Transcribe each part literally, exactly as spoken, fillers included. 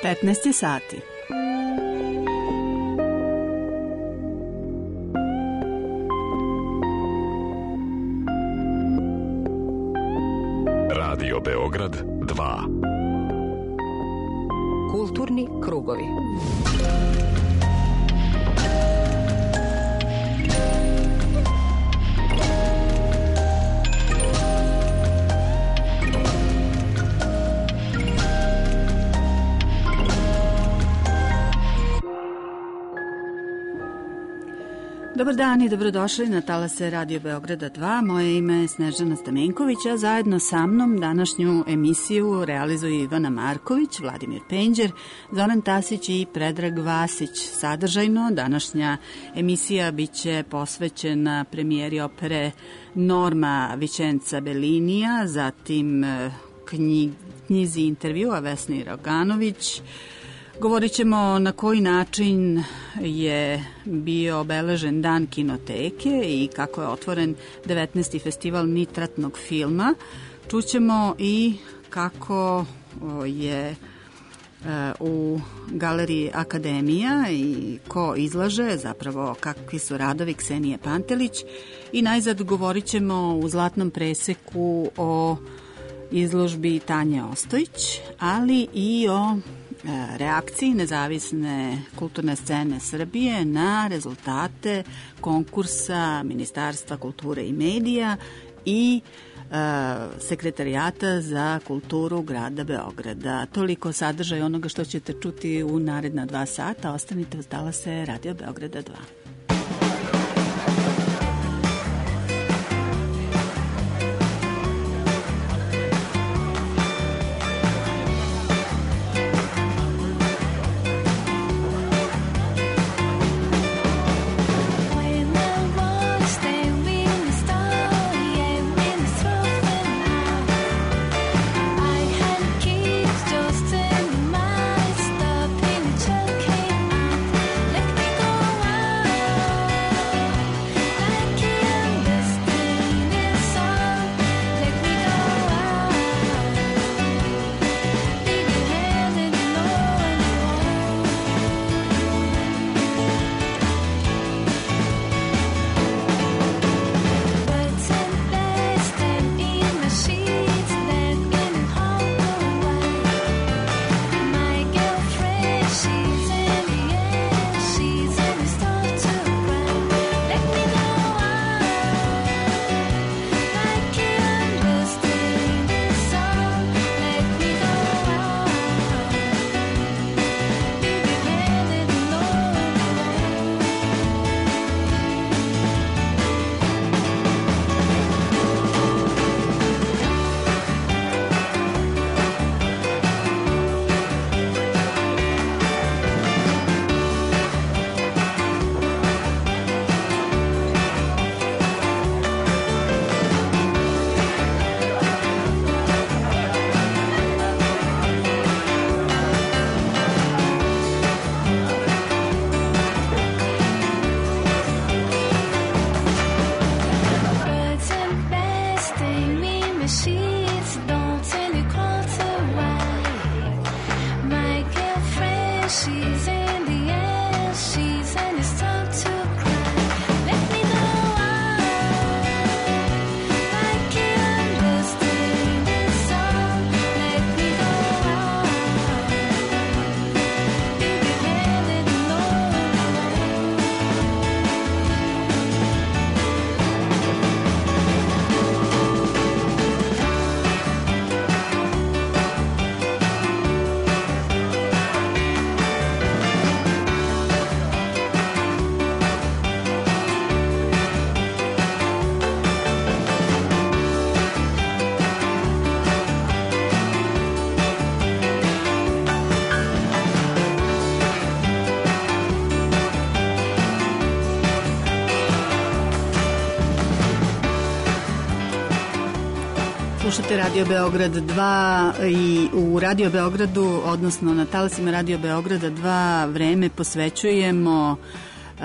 petnaest je sati. Radio Beograd dva. Kulturni krugovi. Dobar dan i dobrodošli na talase Radio Beograda dva. Moje ime je Snežana Stamenković, a zajedno sa mnom današnju emisiju realizuju Ivana Marković, Vladimir Penđer, Zoran Tasić i Predrag Vasić. Sadržajno, današnja emisija biće posvećena premijeri opere Norma Vicenza Bellinija, zatim knjig, knjizi intervjua Vesni Roganović. Govorit ćemo na koji način je bio obeležen dan kinoteke i kako je otvoren devetnaesti festival nitratnog filma. Čućemo i kako je u galeriji Akademija i ko izlaže, zapravo kakvi su radovi Ksenije Pantelić. I najzad govorit ćemo u Zlatnom preseku o izložbi Tanje Ostojić, ali i o reakciji nezavisne kulturne scene Srbije na rezultate konkursa Ministarstva kulture i medija i e, Sekretarijata za kulturu grada Beograda. Toliko sadržaj onoga što ćete čuti u naredna dva sata. Ostanite uz talase Radio Beograda dva. Slušate Radio Beograd dva i u Radio Beogradu, odnosno na talasima Radio Beograda dva, vreme posvećujemo uh,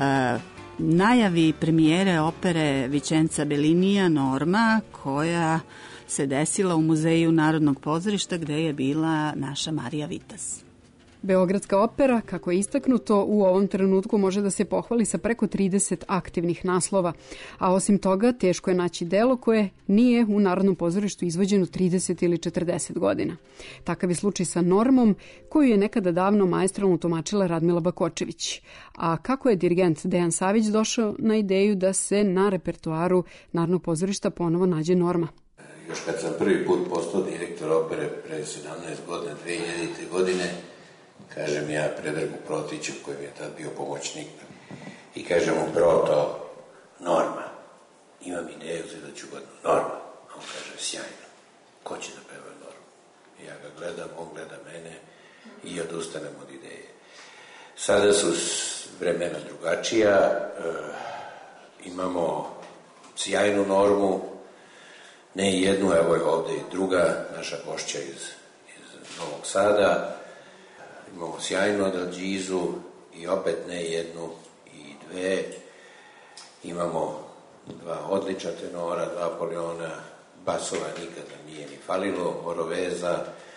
najavi premijere opere Vicenza Bellinija Norma, koja se desila u Muzeju Narodnog pozorišta gde je bila naša Marija Vitas. Beogradska opera, kako je istaknuto, u ovom trenutku može da se pohvali sa preko trideset aktivnih naslova, a osim toga teško je naći delo koje nije u Narodnom pozorištu izvođeno trideset ili četrdeset godina. Takav je slučaj sa Normom, koju je nekada davno maestralno tumačila Radmila Bakočević. A kako je dirigent Dejan Savić došao na ideju da se na repertoaru Narodnog pozorišta ponovo nađe Norma? Još kad sam prvi put postao direktor opere pre sedamnaest godina, dve hiljadite. godine, kažem ja Predragu Protiću, koji mi je tad bio pomoćnik, i kažem mu, Proto, Norma, imam ideju za iduću godinu, Norma. A on kaže, sjajno, ko će da peva Norma? Ja ga gledam, on gleda mene i odustanem od ideje. Sada su vremena drugačija, e, imamo sjajnu Normu, ne jednu, evo je ovde i druga, naša gošća iz, iz Novog Sada. Imamo sjajnu Adalđizu i opet ne jednu i dve. Imamo dva odlična tenora, dva poliona, basova nikada nije ni falilo, Oroveza,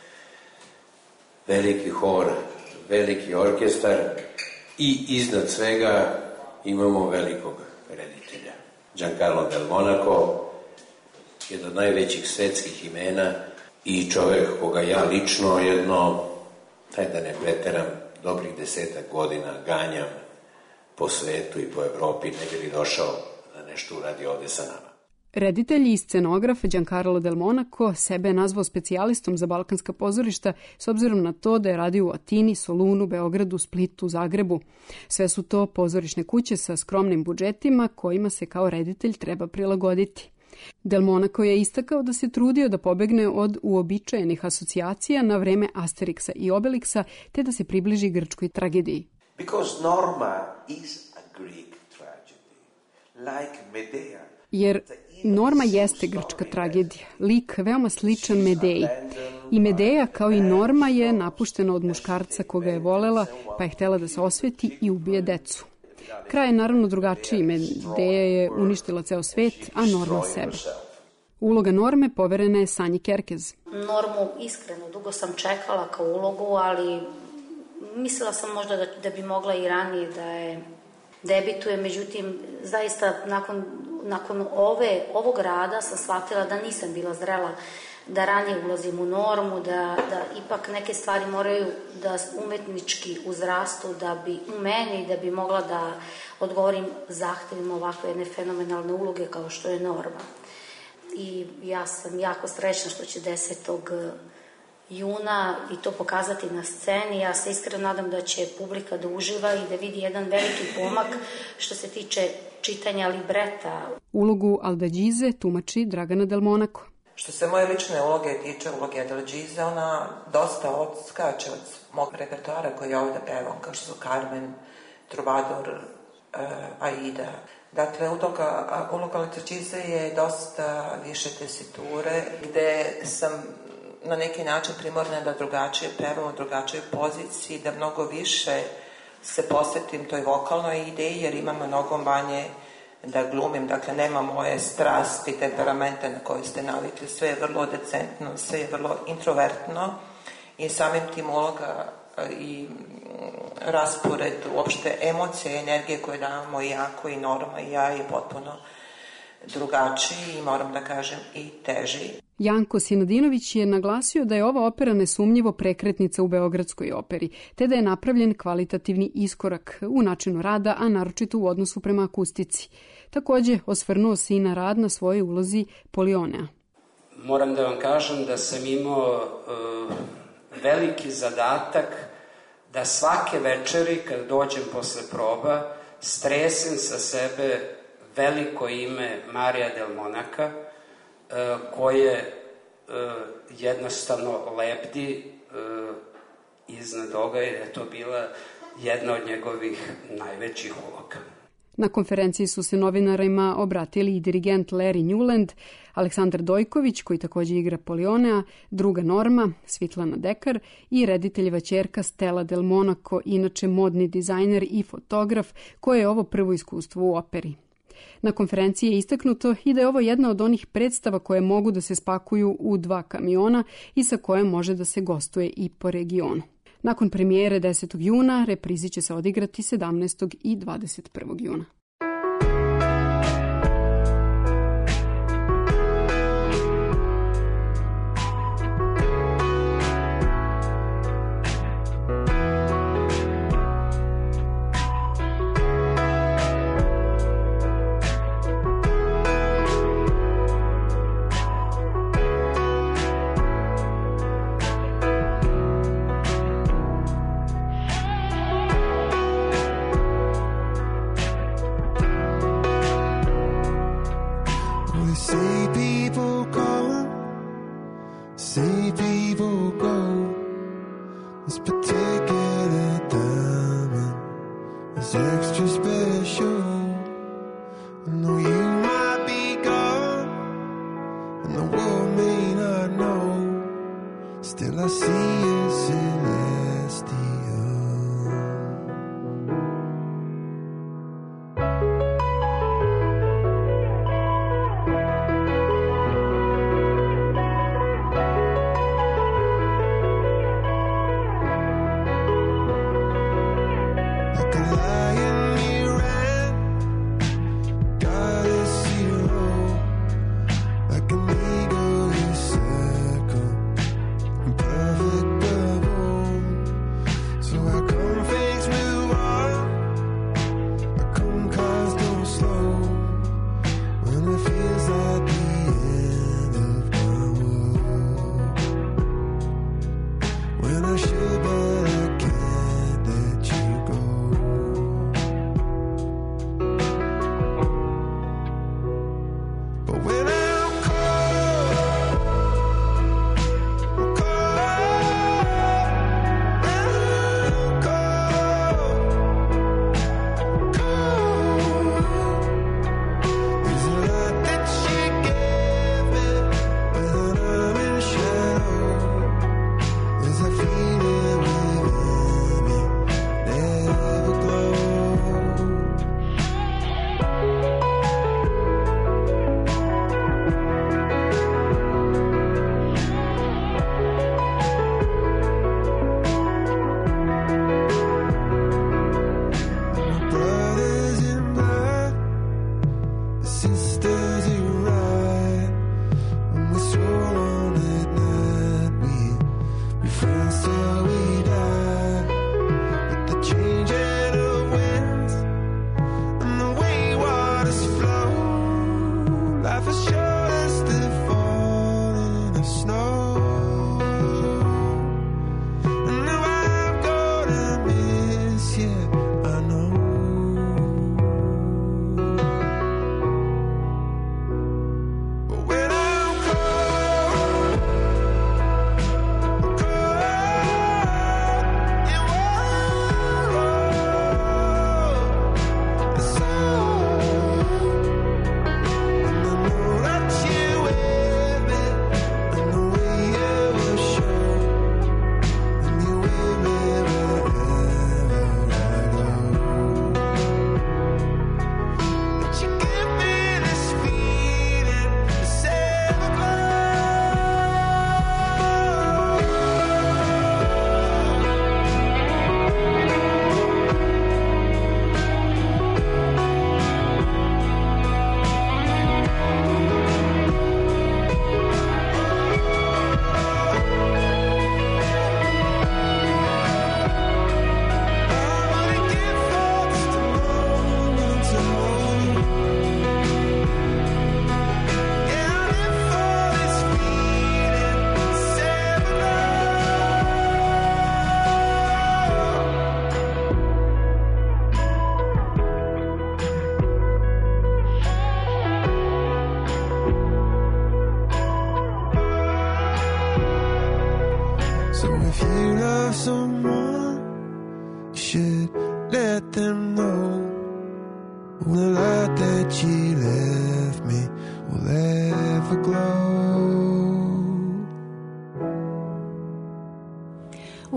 veliki hor, veliki orkestar i iznad svega imamo velikog reditelja. Giancarlo Del Monaco, jedan od najvećih svetskih imena i čovek koga ja lično jedno, taj da ne preteram, dobrih desetak godina ganjam po svetu i po Evropi, ne bi li došao da nešto uradi ovde sa nama. Reditelj i scenograf Giancarlo Del Monaco sebe je nazvao specijalistom za balkanska pozorišta s obzirom na to da je radio u Atini, Solunu, Beogradu, Splitu, Zagrebu. Sve su to pozorišne kuće sa skromnim budžetima kojima se kao reditelj treba prilagoditi. Del Monaco je istakao da se trudio da pobegne od uobičajenih asocijacija na vreme Asterixa i Obelixa, te da se približi grčkoj tragediji. Because Norma is a Greek tragedy, like Medea. Jer Norma jeste grčka tragedija, lik veoma sličan Medeji. I Medeja, kao i Norma, je napuštena od muškarca koga je volela, pa je htela da se osveti i ubije decu. Kraj je naravno drugačiji. Medeja je uništila ceo svet, a Norma sebe. Uloga Norme poverena je Sanji Kerkez. Normu iskreno dugo sam čekala kao ulogu, ali mislila sam možda da, da bi mogla i ranije da je debituje, međutim, zaista nakon, nakon ove, ovog rada sam shvatila da nisam bila zrela da ranije ulazim u Normu, da, da ipak neke stvari moraju da umetnički uzrastu da bi u meni, da bi mogla da odgovorim zahtevima ovakve jedne fenomenalne uloge kao što je Norma. I ja sam jako srećna što će desetog juna i to pokazati na sceni. Ja se iskreno nadam da će publika da uživa i da vidi jedan veliki pomak što se tiče čitanja libreta. Ulogu Adalđize tumači Dragana Del Monaco. Što se moje lične uloge tiče, uloge Adalđize, ona dosta odskače od mog repertoara koji ja ovde pevam, kao što su Carmen, Trubador, uh, Aida. Dakle, uloga, uloga Adalđize je dosta više tesiture, gde sam na neki način primorna da drugačije pevam u drugačijoj poziciji, da mnogo više se posvetim toj vokalnoj ideji, jer imam mnogo manje da glumim, dakle nema moje strasti, temperamente na koje ste navikli, sve je vrlo decentno, sve je vrlo introvertno i samim tim uloga i raspored uopšte emocije i energije koje davamo i ja, koji Norma i ja je potpuno drugačiji i moram da kažem i teži. Janko Sinadinović je naglasio da je ova opera nesumnjivo prekretnica u Beogradskoj operi, te da je napravljen kvalitativni iskorak u načinu rada, a naročito u odnosu prema akustici. Takođe, osvrnuo se i na rad na svojoj ulozi Polionea. Moram da vam kažem da sam imao uh, veliki zadatak da svake večeri, kad dođem posle proba, stresem sa sebe veliko ime Marija Del Monaca, koje jednostavno lebdi iznad toga, jer je to bila jedna od njegovih najvećih uloga. Na konferenciji su se novinarima obratili i dirigent Larry Newland, Aleksandar Dojković, koji takođe igra Polionea, druga Norma, Svitlana Dekar i rediteljeva ćerka Stella Del Monaco, inače modni dizajner i fotograf, koje je ovo prvo iskustvo u operi. Na konferenciji je istaknuto i da je ovo jedna od onih predstava koje mogu da se spakuju u dva kamiona i sa koje može da se gostuje i po regionu. Nakon premijere desetog juna, reprizi će se odigrati sedamnaestog i dvadeset prvog juna.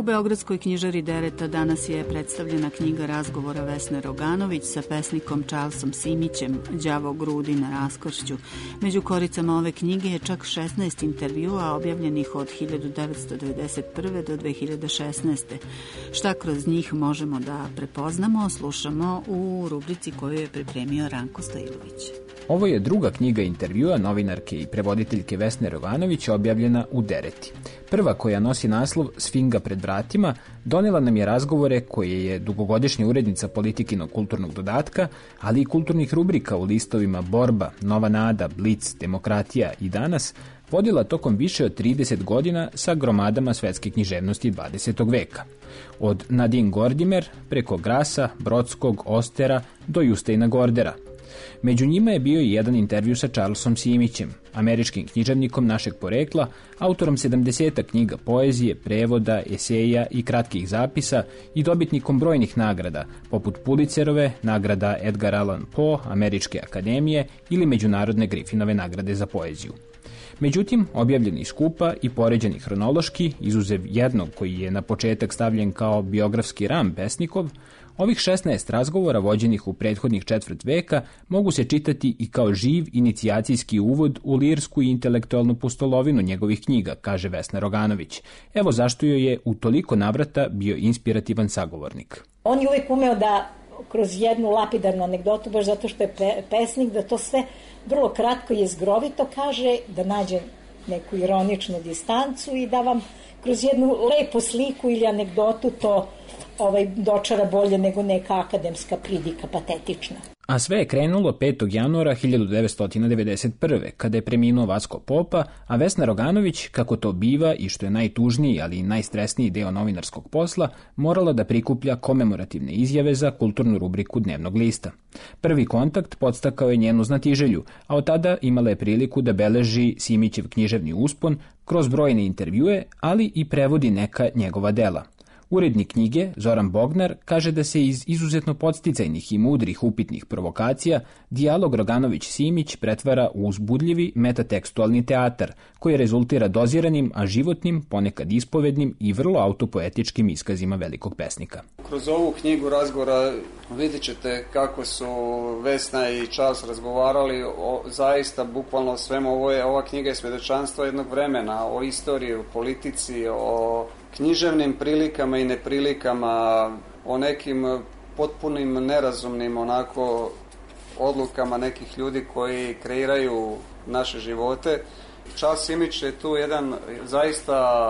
Beogradskoj knjižari Dereta danas je predstavljena knjiga razgovora Vesne Roganović sa pesnikom Charlesom Simićem, Đavo grudi na raskršću. Među koricama ove knjige je čak šesnaest intervjua objavljenih od hiljadu devetsto devedeset prve do dve hiljade šesnaeste. Šta kroz njih možemo da prepoznamo, slušamo u rubrici koju je pripremio Ranko Stojilović. Ovo je druga knjiga intervjua novinarke i prevoditeljke Vesne Roganović objavljena u Dereti. Prva, koja nosi naslov Sfinga pred vratima, donela nam je razgovore koje je dugogodišnja urednica Politikinog kulturnog dodatka, ali i kulturnih rubrika u listovima Borba, Nova nada, Blic, Demokratija i Danas vodila tokom više od trideset godina sa gromadama svetske književnosti dvadesetog veka. Od Nadine Gordimer preko Grasa, Brodskog, Ostera do Justejna Gordera. Među njima je bio i jedan intervju sa Charlesom Simićem, američkim književnikom našeg porekla, autorom sedamdesetak knjiga poezije, prevoda, eseja i kratkih zapisa i dobitnikom brojnih nagrada, poput Pulitzerove, nagrada Edgar Allan Poe, Američke akademije ili Međunarodne Griffinove nagrade za poeziju. Međutim, objavljeni skupa i poređeni hronološki, izuzev jednog koji je na početak stavljen kao biografski ram pesnikov, ovih šesnaest razgovora vođenih u prethodnih četvrt veka mogu se čitati i kao živ inicijacijski uvod u lirsku i intelektualnu pustolovinu njegovih knjiga, kaže Vesna Roganović. Evo zašto joj je u toliko navrata bio inspirativan sagovornik. On je uvijek umeo da kroz jednu lapidarnu anegdotu, baš zato što je pe, pesnik, da to sve vrlo kratko i jezgrovito kaže, da nađe neku ironičnu distancu i da vam kroz jednu lepu sliku ili anegdotu to ovaj, dočara bolje nego neka akademska pridika, patetična. A sve je krenulo petog januara hiljadu devetsto devedeset prve. kada je preminuo Vasko Popa, a Vesna Roganović, kako to biva i što je najtužniji, ali i najstresniji deo novinarskog posla, morala da prikuplja komemorativne izjave za kulturnu rubriku Dnevnog lista. Prvi kontakt podstakao je njenu znatiželju, a od tada imala je priliku da beleži Simićev književni uspon kroz brojne intervjue, ali i prevodi neka njegova dela. Urednik knjige, Zoran Bognar, kaže da se iz izuzetno podsticajnih i mudrih upitnih provokacija dijalog Roganović-Simić pretvara u uzbudljivi metatekstualni teatar, koji rezultira doziranim, a životnim, ponekad ispovednim i vrlo autopoetičkim iskazima velikog pesnika. Kroz ovu knjigu razgovora vidjet ćete kako su Vesna i Charles razgovarali o zaista bukvalno svemu. Ovo je, ova knjiga je svedočanstvo jednog vremena, o istoriji, o politici, o književnim prilikama i neprilikama, o nekim potpunim nerazumnim onako odlukama nekih ljudi koji kreiraju naše živote. Charles Simić je tu jedan zaista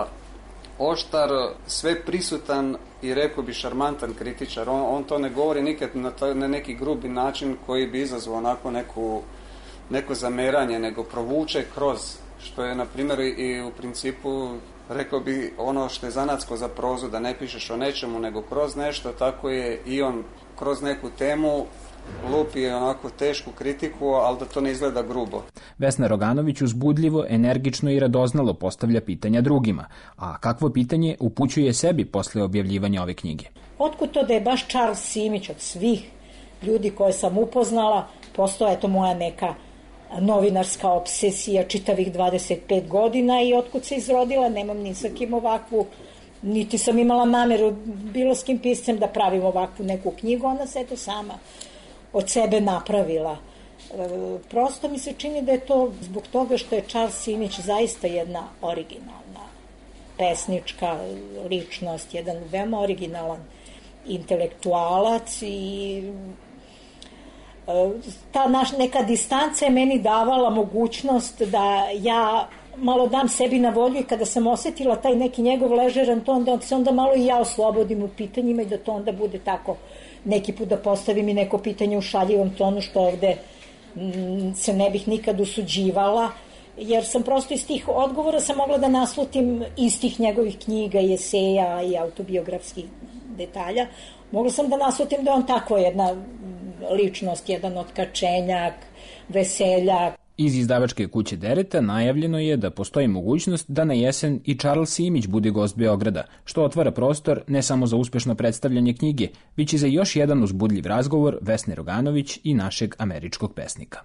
oštar, sve prisutan i rekao bi šarmantan kritičar. On, on to ne govori nikad na, ta, na neki grubi način koji bi izazvao onako neku, neko zameranje, nego provuče kroz, što je na primjer i u principu, rekao bi, ono što je zanatsko za prozu, da ne pišeš o nečemu nego kroz nešto, tako je i on kroz neku temu lupi onako tešku kritiku, ali da to ne izgleda grubo. Vesna Roganović uzbudljivo, energično i radoznalo postavlja pitanja drugima, a kakvo pitanje upućuje sebi posle objavljivanja ove knjige? Otkud to da je baš Charles Simić od svih ljudi koje sam upoznala, postao je to moja neka novinarska obsesija čitavih dvadeset pet godina i otkud se izrodila, nemam ni sa kim ovakvu, niti sam imala nameru bilo s kim piscem da pravim ovakvu neku knjigu, ona se to sama od sebe napravila. E, prosto mi se čini da je to zbog toga što je Charles Simić zaista jedna originalna pesnička ličnost, jedan veoma originalan intelektualac i ta naš neka distanca je meni davala mogućnost da ja malo dam sebi na volju i kada sam osetila taj neki njegov ležeran ton, da se onda malo i ja oslobodim u pitanjima i da to onda bude tako neki put da postavim i neko pitanje u šaljivom tonu, što ovde m, se ne bih nikad usuđivala, jer sam prosto iz tih odgovora sam mogla da naslutim iz tih njegovih knjiga i eseja i autobiografskih detalja. Mogla sam da naslutim da on tako jedna ličnost, jedan otkačenjak, veseljak. Iz izdavačke kuće Dereta najavljeno je da postoji mogućnost da na jesen i Charles Simić bude gost Beograda, što otvara prostor ne samo za uspešno predstavljanje knjige, već i za još jedan uzbudljiv razgovor Vesne Roganović i našeg američkog pesnika.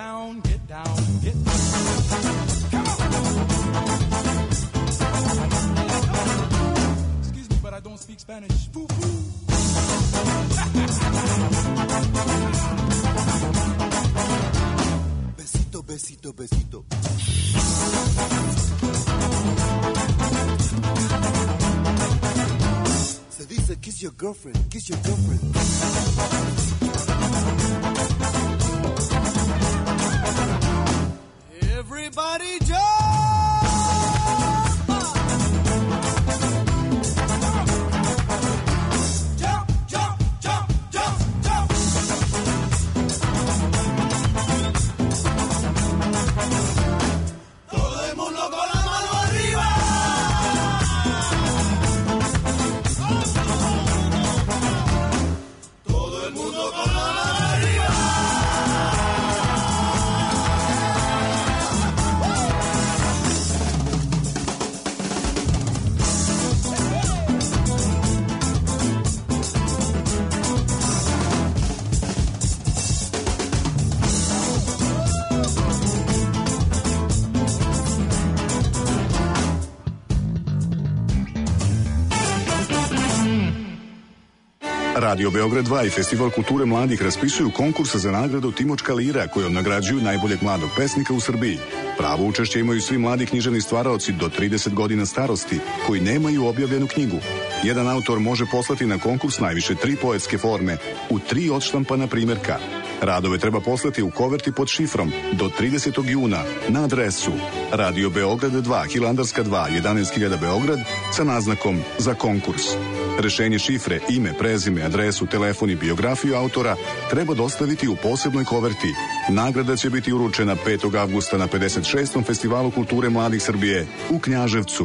down, get down, get down. Come on. Excuse me, but I don't speak Spanish. Foo foo. Besito, besito, besito. Se dice kiss your girlfriend, kiss your girlfriend. Everybody jump! Radio Beograd dva i Festival kulture mladih raspisuju konkurs za nagradu Timočka lira kojom nagrađuju najboljeg mladog pesnika u Srbiji. Pravo učešće imaju svi mladi književni stvaraoci do trideset godina starosti koji nemaju objavljenu knjigu. Jedan autor može poslati na konkurs najviše tri poetske forme u tri odštampana primjerka. Radove treba poslati u koverti pod šifrom do tridesetog juna na adresu Radio Beograd dva, Hilandarska dva, jedanaest hiljada Beograd sa naznakom za konkurs. Rešenje šifre, ime, prezime, adresu, telefon i biografiju autora treba dostaviti u posebnoj koverti. Nagrada će biti uručena petog avgusta na pedeset šestom Festivalu kulture mladih Srbije u Knjaževcu.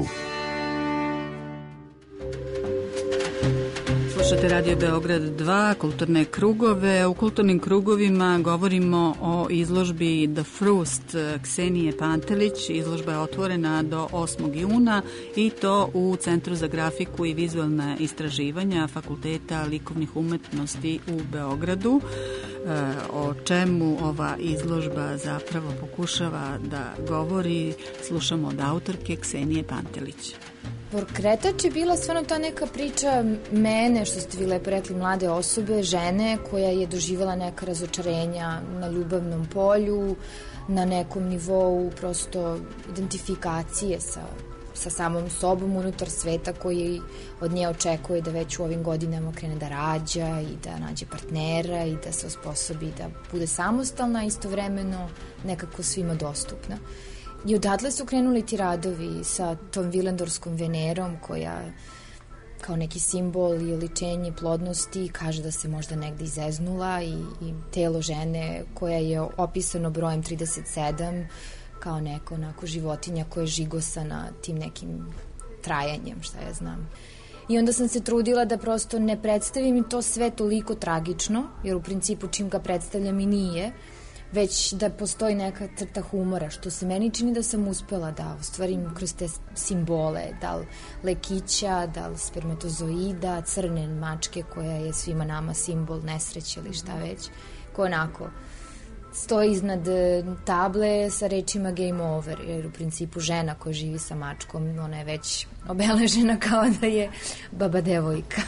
Slušate Radio Beograd dva, kulturne krugove. U kulturnim krugovima govorimo o izložbi The Fruit Ksenije Pantelić. Izložba je otvorena do osmog juna i to u Centru za grafiku i vizualna istraživanja Fakulteta likovnih umetnosti u Beogradu. O čemu ova izložba zapravo pokušava da govori, slušamo od autorke Ksenije Pantelić. Pokretač je bila stvarno ta neka priča mene, što ste vi lepo rekli, mlade osobe, žene koja je doživala neka razočarenja na ljubavnom polju, na nekom nivou prosto identifikacije sa, sa samom sobom unutar sveta koji od nje očekuje da već u ovim godinama krene da rađa i da nađe partnera i da se osposobi da bude samostalna, istovremeno nekako svima dostupna. I odatle su krenuli ti radovi sa tom vilendorskom Venerom koja kao neki simbol i oličenje plodnosti kaže da se možda negde izeznula i, i telo žene koja je opisano brojem trideset sedam kao neko onako životinja koja je žigosana tim nekim trajanjem, šta ja znam. I onda sam se trudila da prosto ne predstavim to sve toliko tragično, jer u principu čim ga predstavljam i nije, već da postoji neka crta humora, što se meni čini da sam uspela da ostvarim kroz te simbole, da li lekića, da li spermatozoida, crne mačke koja je svima nama simbol nesreće ili šta već, koja onako stoji iznad table sa rečima game over, jer u principu žena koja živi sa mačkom, ona je već obeležena kao da je baba devojka.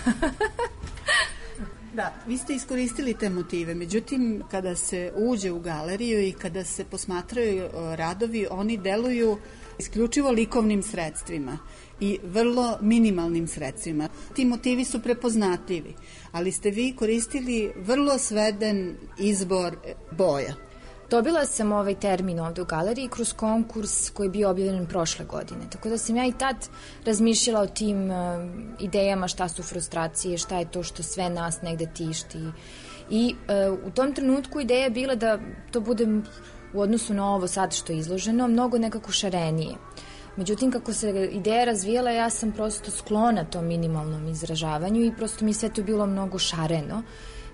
Da, vi ste iskoristili te motive, međutim, kada se uđe u galeriju i kada se posmatraju radovi, oni deluju isključivo likovnim sredstvima i vrlo minimalnim sredstvima. Ti motivi su prepoznatljivi, ali ste vi koristili vrlo sveden izbor boja. Dobila sam ovaj termin ovde u galeriji kroz konkurs koji je bio objavljen prošle godine. Tako da sam ja i tad razmišljala o tim uh, idejama šta su frustracije, šta je to što sve nas negde tišti. I uh, u tom trenutku ideja je bila da to bude u odnosu na ovo sad što je izloženo mnogo nekako šarenije. Međutim, kako se ideja razvijala, ja sam prosto sklona tom minimalnom izražavanju i prosto mi sve to bilo mnogo šareno.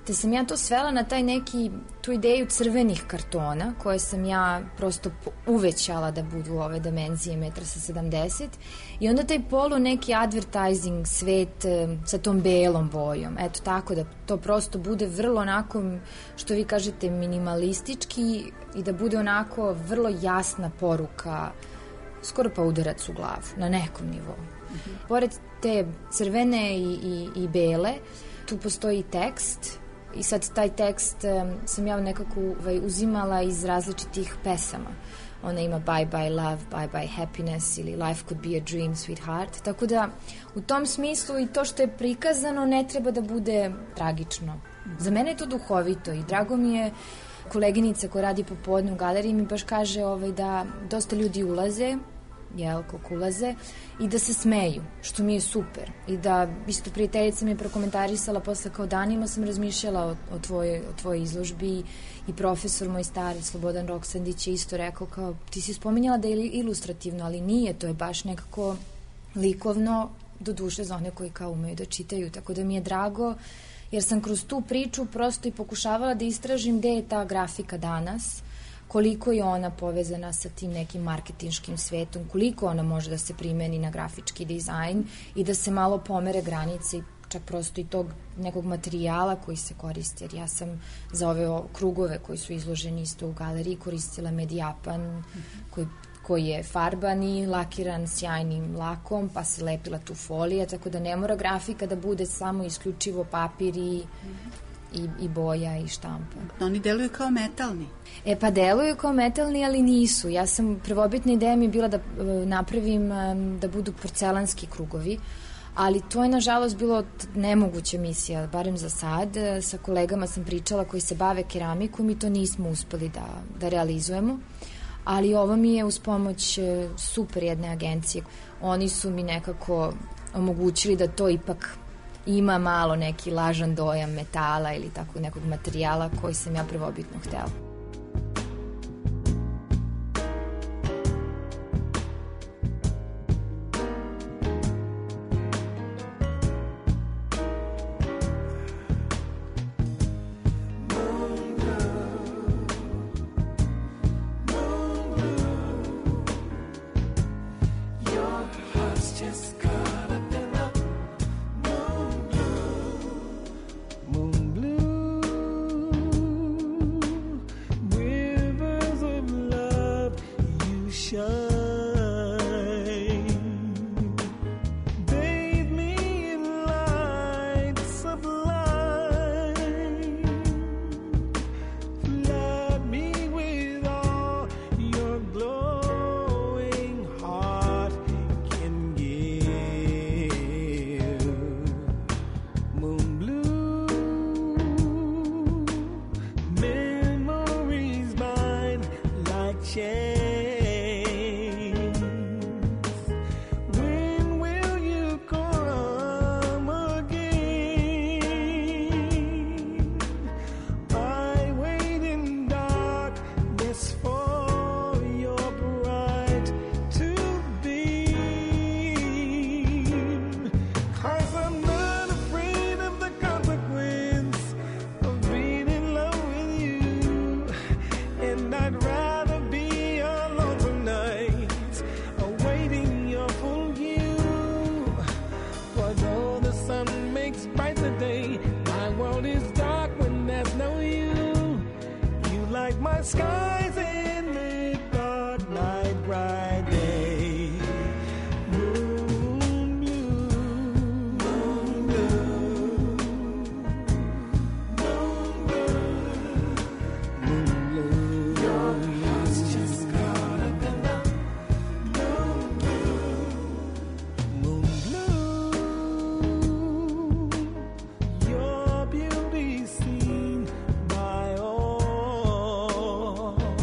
te sam ja to svela na taj neki, tu ideju crvenih kartona, koje sam ja prosto uvećala da budu ove dimenzije metra sa sedamdeset, i onda taj polu neki advertising svet sa tom belom bojom, eto tako da to prosto bude vrlo onako, što vi kažete, minimalistički i da bude onako vrlo jasna poruka, skoro pa udarac u glavu, na nekom nivou. Mm-hmm. Pored te crvene i, i, i bele, tu postoji tekst, i sad taj tekst um, sam ja nekako ovaj, uzimala iz različitih pesama. Ona ima Bye Bye Love, Bye Bye Happiness ili Life Could Be a Dream, Sweetheart. Tako da u tom smislu i to što je prikazano ne treba da bude tragično. Za mene je to duhovito i drago mi je, koleginica koja radi popodne u galeriji mi baš kaže ovaj, da dosta ljudi ulaze, jel, kako ulaze, i da se smeju, što mi je super. I da, isto prijateljica mi je prokomentarisala posle kao danima sam razmišljala o, o, tvojoj, o tvojoj izložbi, i profesor moj stari, Slobodan Roksandić, je isto rekao kao, ti si spominjala da je ilustrativno, ali nije, to je baš nekako likovno, do duše za one koji kao umeju da čitaju, tako da mi je drago, jer sam kroz tu priču prosto i pokušavala da istražim gde je ta grafika danas, koliko je ona povezana sa tim nekim marketinškim svetom, koliko ona može da se primeni na grafički dizajn i da se malo pomere granice, čak prosto i tog nekog materijala koji se koristi, jer ja sam za ove krugove koji su izloženi isto u galeriji koristila Medijapan, koji, koji je farban i lakiran sjajnim lakom, pa se lepila tu folija, tako da ne mora grafika da bude samo isključivo papir i I, i boja i štampa. Oni deluju kao metalni. E pa deluju kao metalni, ali nisu. Ja sam, prvobitna ideja mi je bila da napravim da budu porcelanski krugovi, ali to je nažalost bilo nemoguća misija, barem za sad. Sa kolegama sam pričala koji se bave keramikom i to nismo uspeli da, da realizujemo, ali ovo mi je uz pomoć super jedne agencije. Oni su mi nekako omogućili da to ipak ima malo neki lažan dojam metala ili tako nekog materijala koji sam ja prvobitno htela. Your beauty seen by all.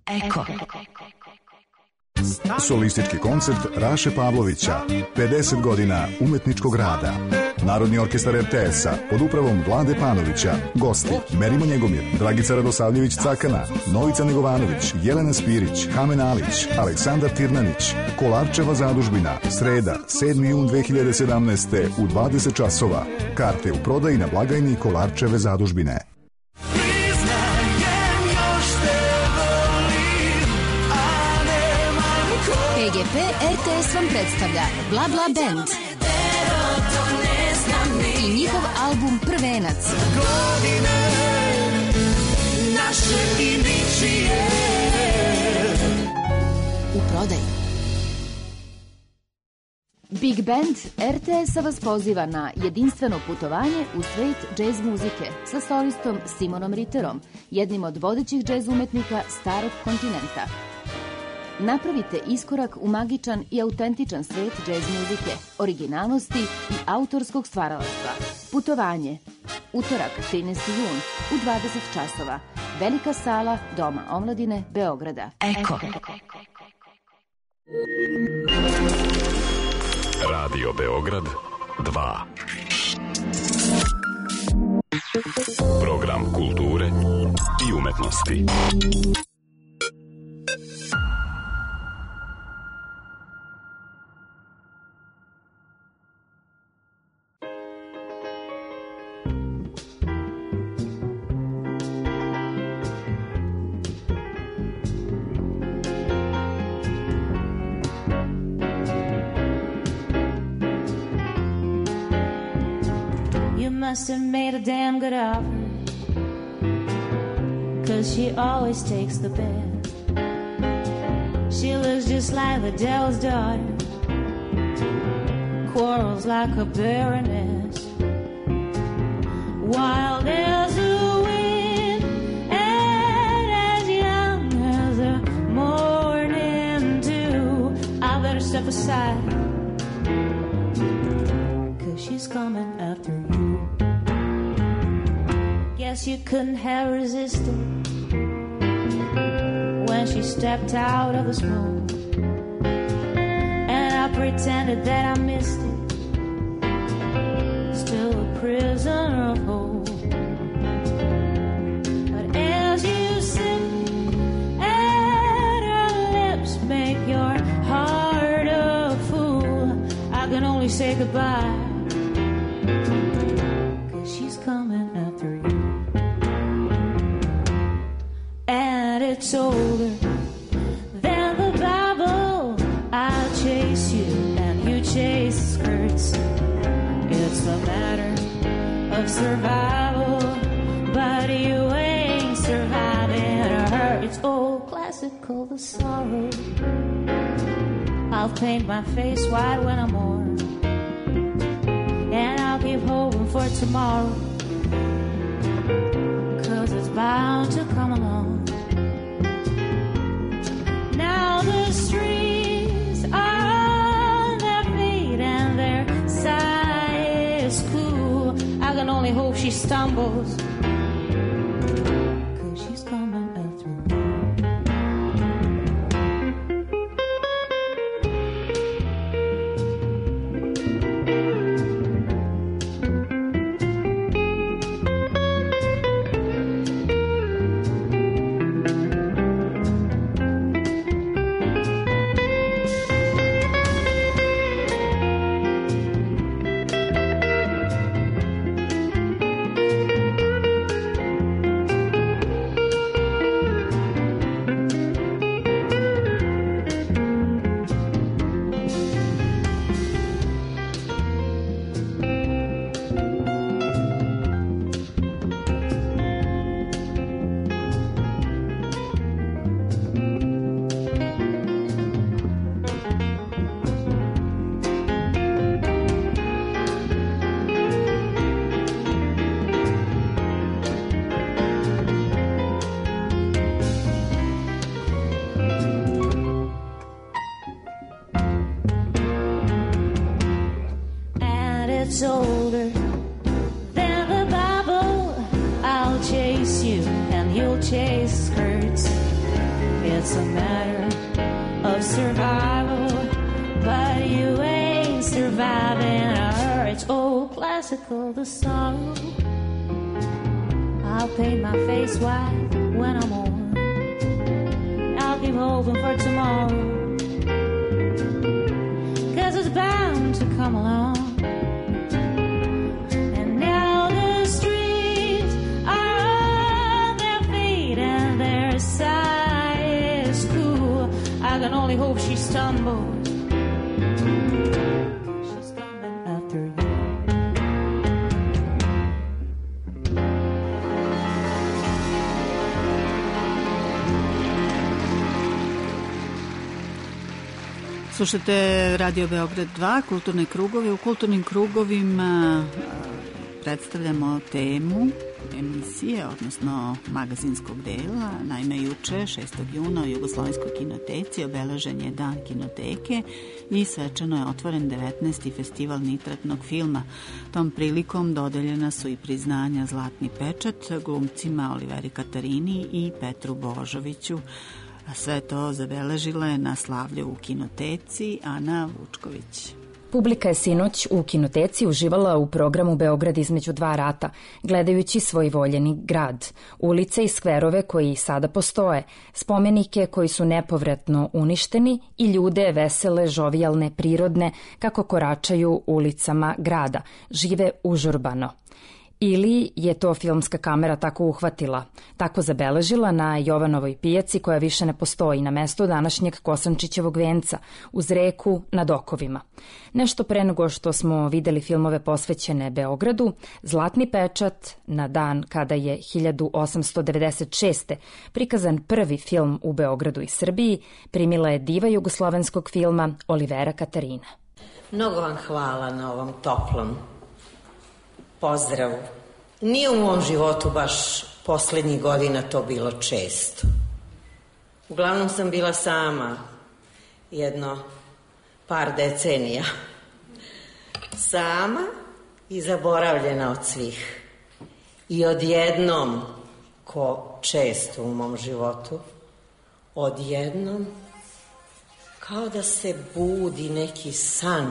Eko. Solistički koncert Raše Pavlovića, pedeset godina umetničkog rada. Narodni orkestar er te es-a pod upravom Vlade Panovića. Gosti: Merimo Njegomir, Dragica Radosavljević-Cakana, Novica Negovanović, Jelena Spirić, Kamen Alić, Aleksandar Tirnanić. Kolarčeva zadužbina, sreda, sedmi jun dve hiljade sedamnaeste u dvadeset časova. Karte u prodaji na blagajni Kolarčeve zadužbine. P G P er te es vam predstavlja Bla Bla Band i njihov album Prvenac. U prodaji. Big Band er te es-a vas poziva na jedinstveno putovanje u svet džez muzike sa solistom Simonom Ritterom, jednim od vodećih džez umetnika starog kontinenta. Napravite iskorak u magičan i autentičan svet džez muzike, originalnosti i autorskog stvaralaštva. Putovanje. Utorak, trinaesti jun, u dvadeset časova. Velika sala Doma omladine Beograda. Eko. Radio Beograd dva. Program kulture i umetnosti. Must have made a damn good offer, 'cause she always takes the best. She looks just like the devil's daughter, quarrels like a baroness, wild as the wind and as young as the morning dew. I better step aside, 'cause she's coming after you. Guess you couldn't have resisted when she stepped out of the smoke, and I pretended that I missed it, still a prisoner of hope. But as you sit at her lips, make your heart a fool, I can only say goodbye, 'cause she's coming after you. And it's older than the Bible. I'll chase you and you chase skirts. It's a matter of survival, but you ain't surviving her. It's old classical, the sorrow. I'll paint my face white when I'm old, and I'll keep hoping for tomorrow, 'cause it's bound to come along. Now the streets are on their feet and their sigh is cool. I can only hope she stumbles, 'cause she's coming after me. It's older than the Bible. I'll chase you and you'll chase skirts. It's it's a matter of survival, but you ain't surviving her. It's old classical, the sorrow. I'll paint my face white when I'm old. I'll keep hoping for tomorrow, 'cause it's bound to come along. And now the streets are on their feet and their sigh is cool. I can only hope she stumbles. She's coming after you. Slušate Radio Beograd dva, kulturne krugove. U kulturnim krugovima predstavljamo temu emisije, odnosno magazinskog dela. Naime, juče, šestog juna, u Jugoslovenskoj kinoteci obeležen je Dan kinoteke i svečano je otvoren devetnaesti festival nitratnog filma. Tom prilikom dodeljena su i priznanja Zlatni pečat glumcima Oliveri Katarini i Petru Božoviću. A sve to zabeležila je na slavlju u kinoteci Ana Vučković. Publika je sinoć u kinoteci uživala u programu Beograd između dva rata, gledajući svoj voljeni grad, ulice i skverove koji i sada postoje, spomenike koji su nepovratno uništeni i ljude vesele, žovijalne, prirodne, kako koračaju ulicama grada, žive užurbano. Ili je to filmska kamera tako uhvatila, tako zabeležila na Jovanovoj pijaci koja više ne postoji, na mestu današnjeg Kosančićevog venca, uz reku nad okovima. Nešto pre nego što smo videli filmove posvećene Beogradu, Zlatni pečat, na dan kada je hiljadu osamsto devedeset šeste. prikazan prvi film u Beogradu i Srbiji, primila je diva jugoslovenskog filma Olivera Katarina. Mnogo vam hvala na ovom toplom pozdravu. Nije u mom životu baš poslednjih godina to bilo često. Uglavnom sam bila sama jedno par decenija. Sama i zaboravljena od svih. I odjednom, ko često u mom životu, odjednom kao da se budi neki san.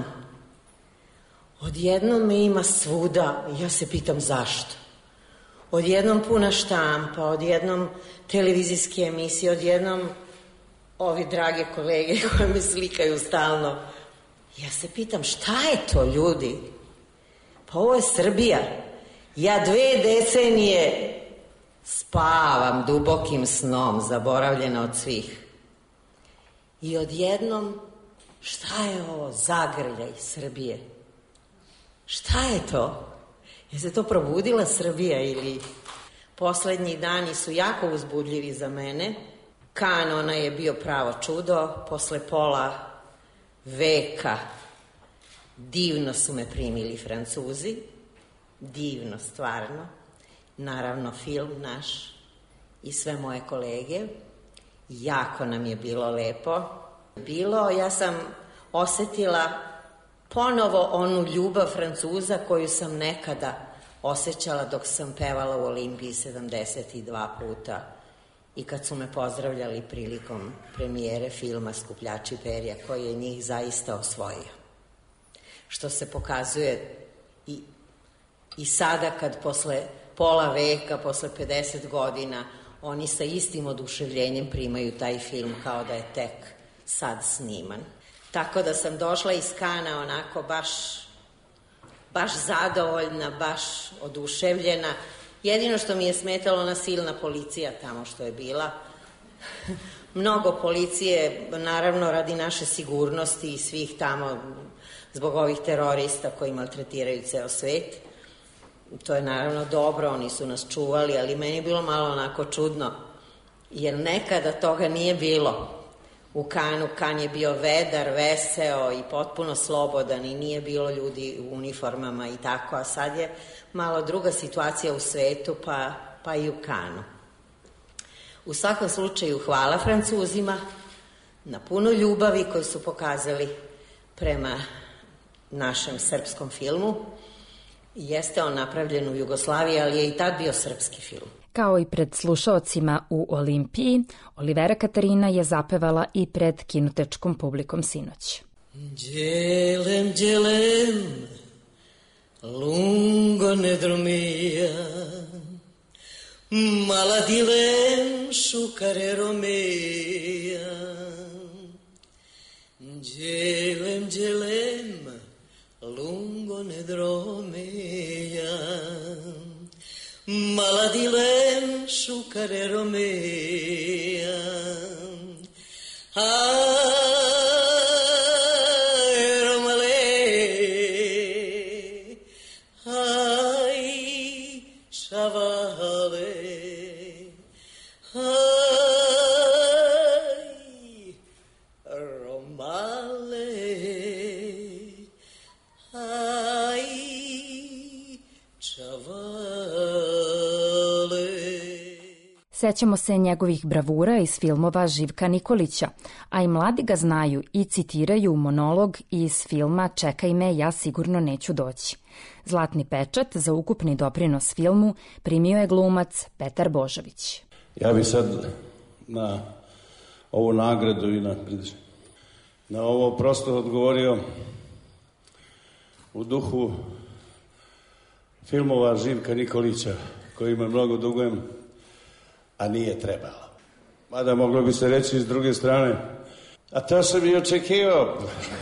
Odjednom me ima svuda, ja se pitam zašto. Odjednom puna štampa, odjednom televizijske emisije, odjednom ovi drage kolege koji me slikaju stalno. Ja se pitam šta je to, ljudi? Pa ovo je Srbija. Ja dve decenije spavam dubokim snom, zaboravljena od svih. I odjednom, šta je ovo? Zagrljaj Srbije. Šta je to? Je se to probudila Srbija ili... Poslednji dani su jako uzbudljivi za mene. Kanona je bio pravo čudo. Posle pola veka divno su me primili Francuzi. Divno, stvarno. Naravno, film naš i sve moje kolege. Jako nam je bilo lepo. Bilo, ja sam osetila ponovo onu ljubav Francuza koju sam nekada osjećala dok sam pevala u Olimpiji sedamdeset dva puta i kad su me pozdravljali prilikom premijere filma Skupljači perja koji je njih zaista osvojio. Što se pokazuje i, i sada kad posle pola veka, posle pedeset godina, oni sa istim oduševljenjem primaju taj film kao da je tek sad sniman. Tako da sam došla iz Kana onako baš, baš zadovoljna, baš oduševljena. Jedino što mi je smetalo ona silna policija tamo što je bila. Mnogo policije, naravno radi naše sigurnosti i svih tamo zbog ovih terorista koji maltretiraju ceo svet. To je naravno dobro, oni su nas čuvali, ali meni je bilo malo onako čudno, jer nekada toga nije bilo. U Kanu, Kan je bio vedar, veseo i potpuno slobodan i nije bilo ljudi u uniformama i tako, a sad je malo druga situacija u svetu, pa, pa i u Kanu. U svakom slučaju hvala Francuzima na puno ljubavi koju su pokazali prema našem srpskom filmu. Jeste on napravljen u Jugoslaviji, ali je i tad bio srpski film. Kao i pred slušaocima u Olimpiji, Olivera Katarina je zapevala i pred kinotečkom publikom sinoć. Gelem, gelem, lungo ne dormia, maladilem su carrero mia. Gelem, gelem, lungo ne dormia, maladilem su carrero mia. Sećamo se njegovih bravura iz filmova Živka Nikolića, a i mladi ga znaju i citiraju monolog iz filma Čekaj me, ja sigurno neću doći. Zlatni pečat za ukupni doprinos filmu primio je glumac Petar Božović. Ja bih sad na ovu nagradu i na, na ovo prosto odgovorio u duhu filmova Živka Nikolića, kojima mnogo dugujem, a nije trebalo. Mada moglo bi se reći s druge strane, a to sam i očekivao.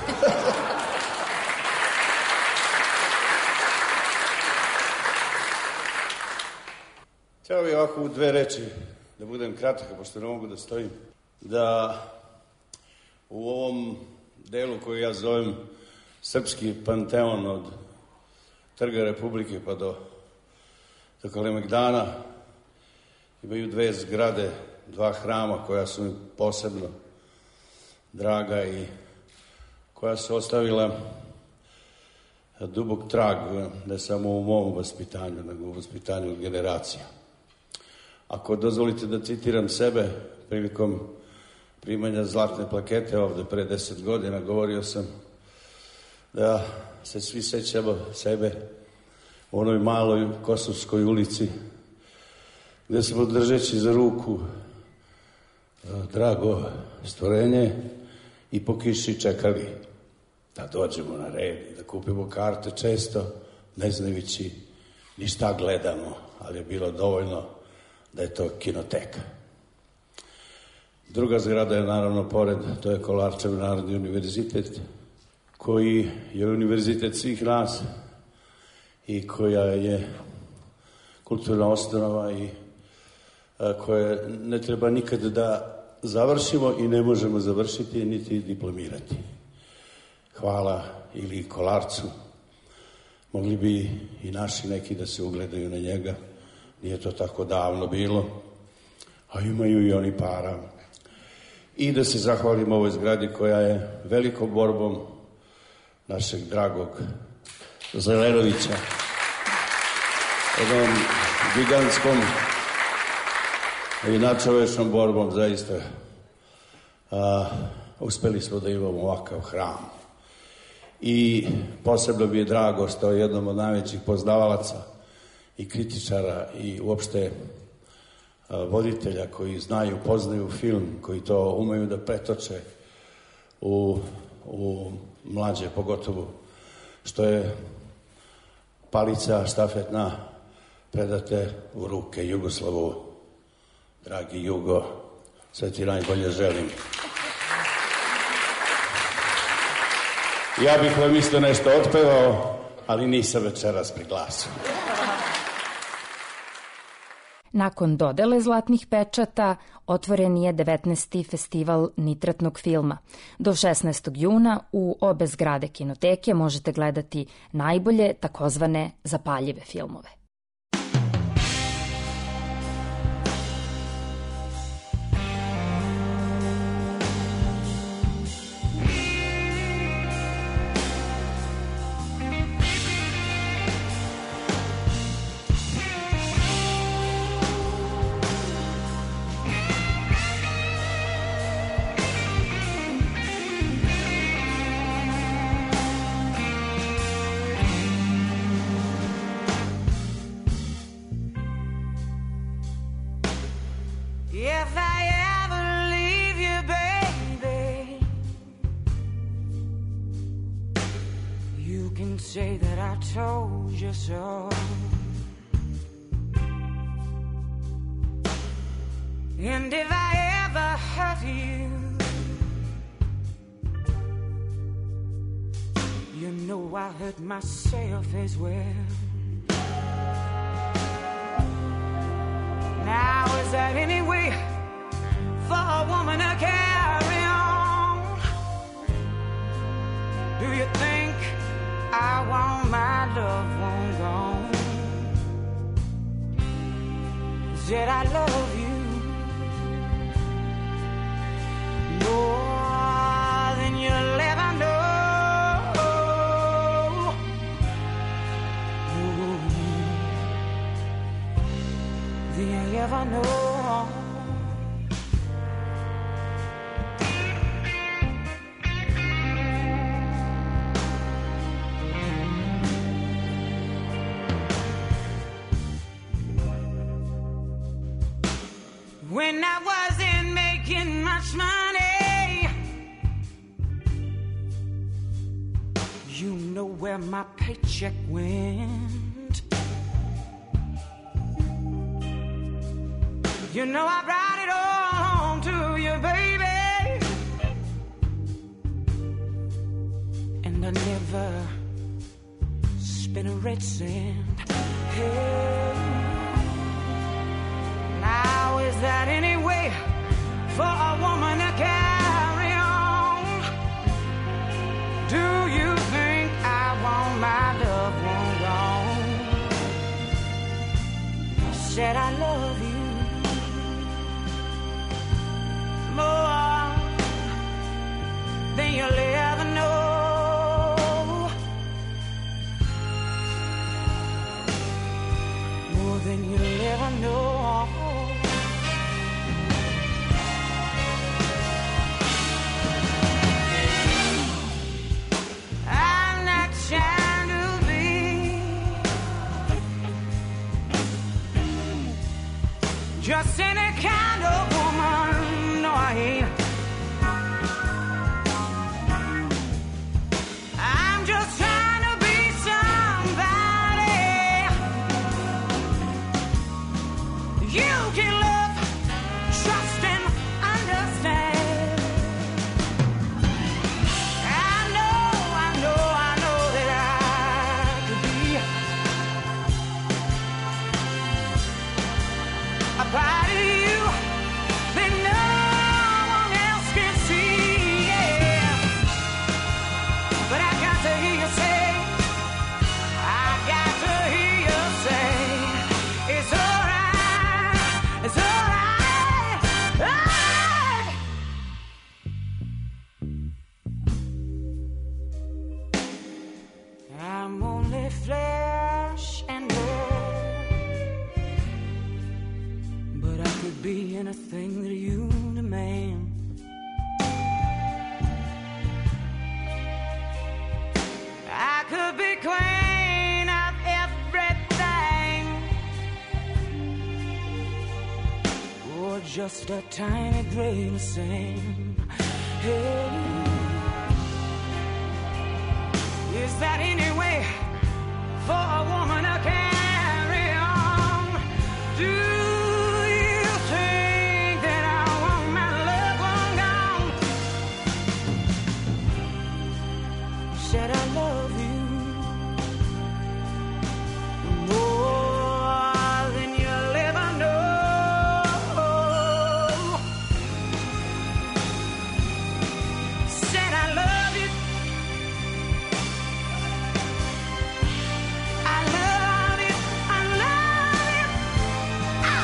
Htio bih ovako u dve reči, da budem kratak, pošto ne mogu da stojim, da u ovom delu koji ja zovem Srpski panteon od Trga Republike pa do, do Kalemegdana, imaju dve zgrade, dva hrama koja su mi posebno draga i koja su ostavila dubok trag ne samo u mom vaspitanju, nego u vaspitanju generacija. Ako dozvolite da citiram sebe, prilikom primanja zlatne plakete ovde pre deset godina, govorio sam da se svi sećamo sebe u onoj maloj Kosovskoj ulici, gde smo držeći za ruku drago stvorenje i po kiši čekali da dođemo na red i da kupimo karte, često ne znajući ni šta gledamo, ali je bilo dovoljno da je to kinoteka. Druga zgrada je naravno pored, to je Kolarčev Narodni univerzitet, koji je univerzitet svih nas i koja je kulturna osnova i koje ne treba nikad da završimo i ne možemo završiti niti diplomirati. Hvala ili Kolarcu. Mogli bi i naši neki da se ugledaju na njega. Nije to tako davno bilo, a imaju i oni para. I da se zahvalim ovoj zgradi koja je velikom borbom našeg dragog Zelenovića, jednom gigantskom i nadčovečnom borbom zaista a, uspeli smo da imamo ovakav hram. I posebno mi je drago što je jednom od najvećih poznavalaca i kritičara i uopšte a, voditelja koji znaju, poznaju film, koji to umeju da pretoče u, u mlađe, pogotovo što je palica štafetna predate u ruke Jugoslavu. Dragi Jugo, sve ti najbolje želim. Ja bih vam isto nešto otpevao, ali nisam večeras pri glasu. Nakon dodele zlatnih pečata, otvoren je devetnaesti festival nitratnog filma. Do šesnaestog juna u obe zgrade kinoteke možete gledati najbolje takozvane zapaljive filmove. If I ever leave you, baby, you can say that I told you so. And if I ever hurt you, you know I hurt myself as well. Now is that any way for a woman to carry on? Do you think I want my loved one gone? Said I love you more than you'll ever know. Ooh, than you'll ever know. When I wasn't making much money, you know where my paycheck went. You know I brought it all home to you, baby, and I never spent a red cent. Hey, now is that any way for a woman to carry on? Do you think I want my loved one gone? I said I love you more than you'll ever know. More than you'll ever know. Trying to be just any kind of woman. No, I ain't. I'm just trying to be somebody you can love, trust, and understand. Part of you that no one else can see, yeah. But I got to hear you say, I got to hear you say, it's alright, it's alright, alright. I'm only flesh and blood, could be anything that you demand. I could be queen of everything, or just a tiny grain of sand. Hey, is that any way for a woman to carry on? Do said I love you more than you'll ever know. Said I love you, I love you, I love you, I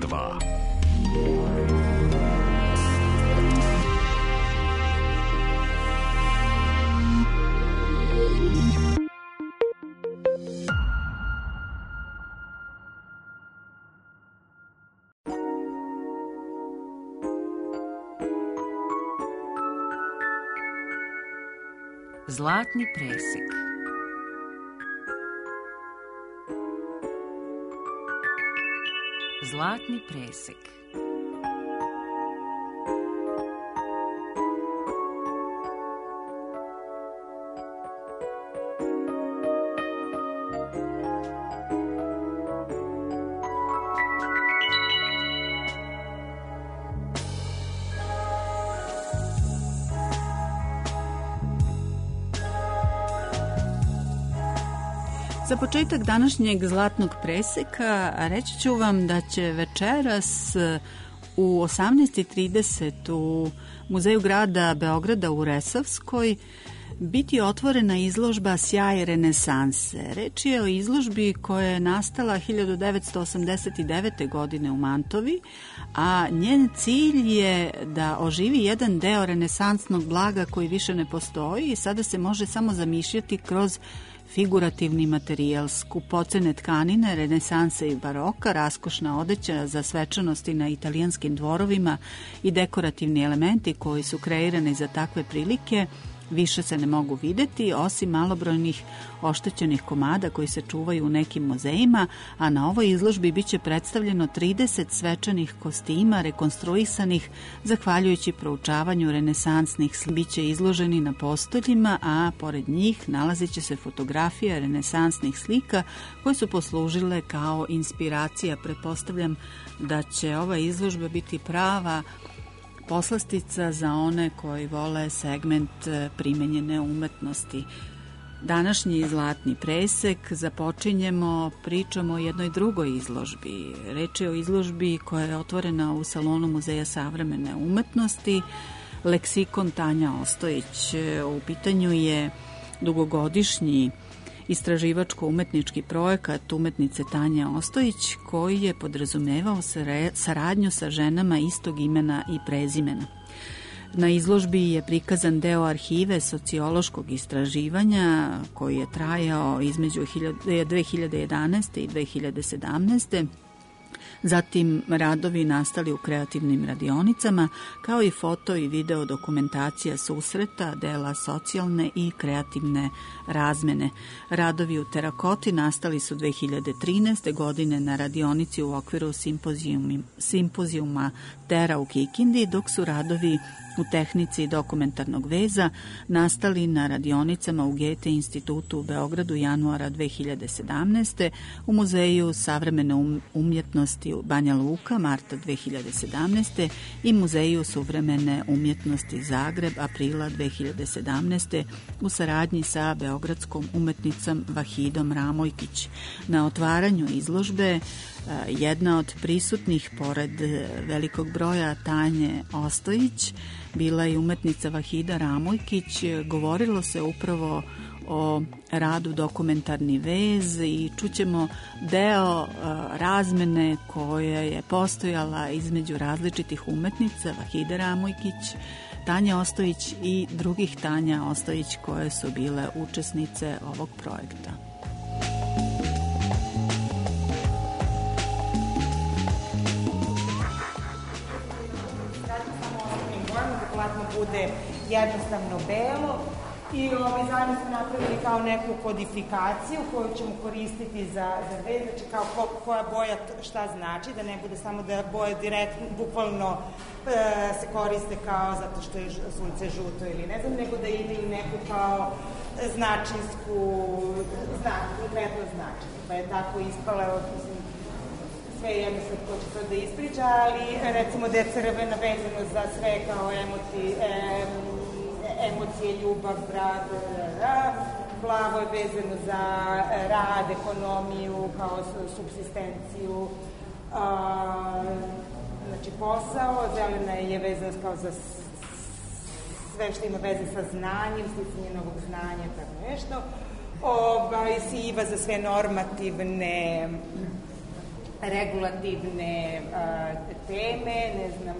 dva. Zlatni presek. Zlatni presek. Za početak današnjeg zlatnog preseka reći ću vam da će večeras u osamnaest i trideset u Muzeju grada Beograda u Resavskoj biti otvorena izložba Sjaj renesanse. Reč je o izložbi koja je nastala hiljadu devetsto osamdeset devete. godine u Mantovi, a njen cilj je da oživi jedan deo renesansnog blaga koji više ne postoji i sada se može samo zamišljati kroz figurativni materijal, skupocene tkanine, renesanse i baroka, raskošna odeća za svečanosti na italijanskim dvorovima i dekorativni elementi koji su kreirani za takve prilike više se ne mogu videti, osim malobrojnih oštećenih komada koji se čuvaju u nekim muzejima, a na ovoj izložbi biće predstavljeno trideset svečanih kostima rekonstruisanih zahvaljujući proučavanju renesansnih slika. Biće izloženi na postoljima, a pored njih nalazit će se fotografija renesansnih slika koje su poslužile kao inspiracija. Pretpostavljam da će ova izložba biti prava poslastica za one koji vole segment primenjene umetnosti. Današnji zlatni presek započinjemo pričom o jednoj drugoj izložbi. Reč je o izložbi koja je otvorena u salonu Muzeja savremene umetnosti, Leksikon Tanja Ostojić. U pitanju je dugogodišnji istraživačko-umetnički projekat umetnice Tanje Ostojić koji je podrazumevao saradnju sa ženama istog imena i prezimena. Na izložbi je prikazan deo arhive sociološkog istraživanja koji je trajao između dve hiljade jedanaeste. i dve hiljade sedamnaeste. Zatim radovi nastali u kreativnim radionicama, kao i foto i video dokumentacija susreta, dela socijalne i kreativne razmene. Radovi u terakoti nastali su dve hiljade trinaeste. godine na radionici u okviru simpozijuma Tera u Kikindi, dok su radovi u tehnici dokumentarnog veza nastali na radionicama u Gete institutu u Beogradu januara dve hiljade sedamnaeste. u Muzeju savremene umjetnosti u Banja Luka marta dve hiljade sedamnaeste. i Muzeju suvremene umjetnosti Zagreb aprila dve hiljade sedamnaeste. u saradnji sa beogradskom umetnicom Vahidom Ramojkić. Na otvaranju izložbe jedna od prisutnih, pored velikog broja Tanje Ostojić, bila je umetnica Vahida Ramojkić. Govorilo se upravo o radu Dokumentarni vez i čućemo deo razmene koja je postojala između različitih umetnica Vahide Ramojkić, Tanje Ostojić i drugih Tanja Ostojić koje su bile učesnice ovog projekta. Bude jednostavno belo i ovaj, zajedno smo napravili kao neku kodifikaciju koju ćemo koristiti za, za vez, znači kao ko, koja boja šta znači, da ne bude samo da boje direktno, bukvalno e, se koriste kao zato što je sunce žuto ili ne znam, nego da imaju neku kao značinsku, znak, konkretno značenje, pa je tako ispala, mislim, sve jedno sad ko će to da ispriča, ali recimo da je crvena vezano za sve kao emoti, em, emocije, ljubav, brak, plavo je vezano za rad, ekonomiju, kao subsistenciju, a, znači posao, zelena je vezana kao za sve što ima veze sa znanjem, sticanje novog znanja, tako nešto, ovaj, siva za sve normativne regulativne teme, ne znam,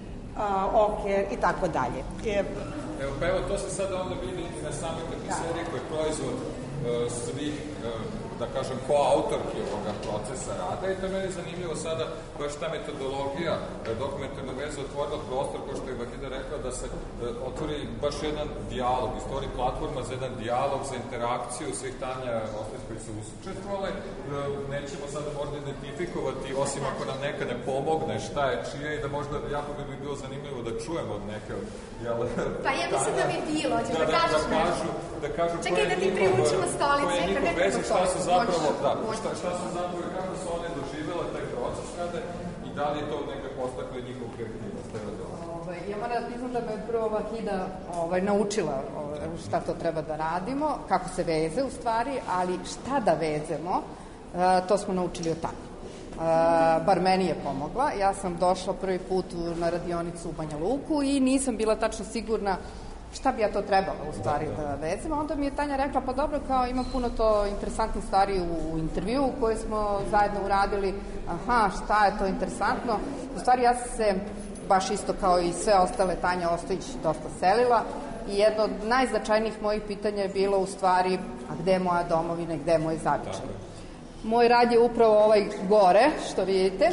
oker i tako dalje. Evo, pa evo, to se sada onda vidi i na samoj tapiseriji koji je proizvod svih, da kažem, koautorki ovoga procesa rada i to je meni zanimljivo sada baš ta metodologija dokumentarne veze otvorila prostor, kao što je Vahida rekla, da se otvori baš jedan dijalog, istorij platforma za jedan dijalog, za interakciju svih Tanja Ostojić koji su učestvovali. Nećemo sada možda identifikovati, osim ako nam neka ne pomogne šta je čije i da možda jako bi mi bilo zanimljivo da čujemo od neke od jel, pa ja mislim da bi bilo, ćeš da, da, da kažeš da kažu, da kažu čekaj da ti priučimo stolice, neka ne veze, šta su zapravo, da, šta, šta su zapravo i kako su one doživjele taj proces rade i da li je to neka postakle njihov kreativnost. Ovaj, ja moram da priznam da me prvo Vahida ovaj, naučila ovaj, šta to treba da radimo, kako se veze u stvari, ali šta da vezemo, uh, to smo naučili od Tanje. Uh, bar meni je pomogla. Ja sam došla prvi put na radionicu u Banja Luku i nisam bila tačno sigurna šta bi ja to trebala u stvari da vezem. Onda mi je Tanja rekla, pa dobro, kao ima puno to interesantnih stvari u intervju koje smo zajedno uradili. Aha, šta je to interesantno? U stvari ja sam se baš isto kao i sve ostale Tanja Ostojić dosta selila i jedno od najznačajnijih mojih pitanja je bilo u stvari, a gde je moja domovina i gde je moj zavičaj? Moj rad je upravo ovaj gore, što vidite,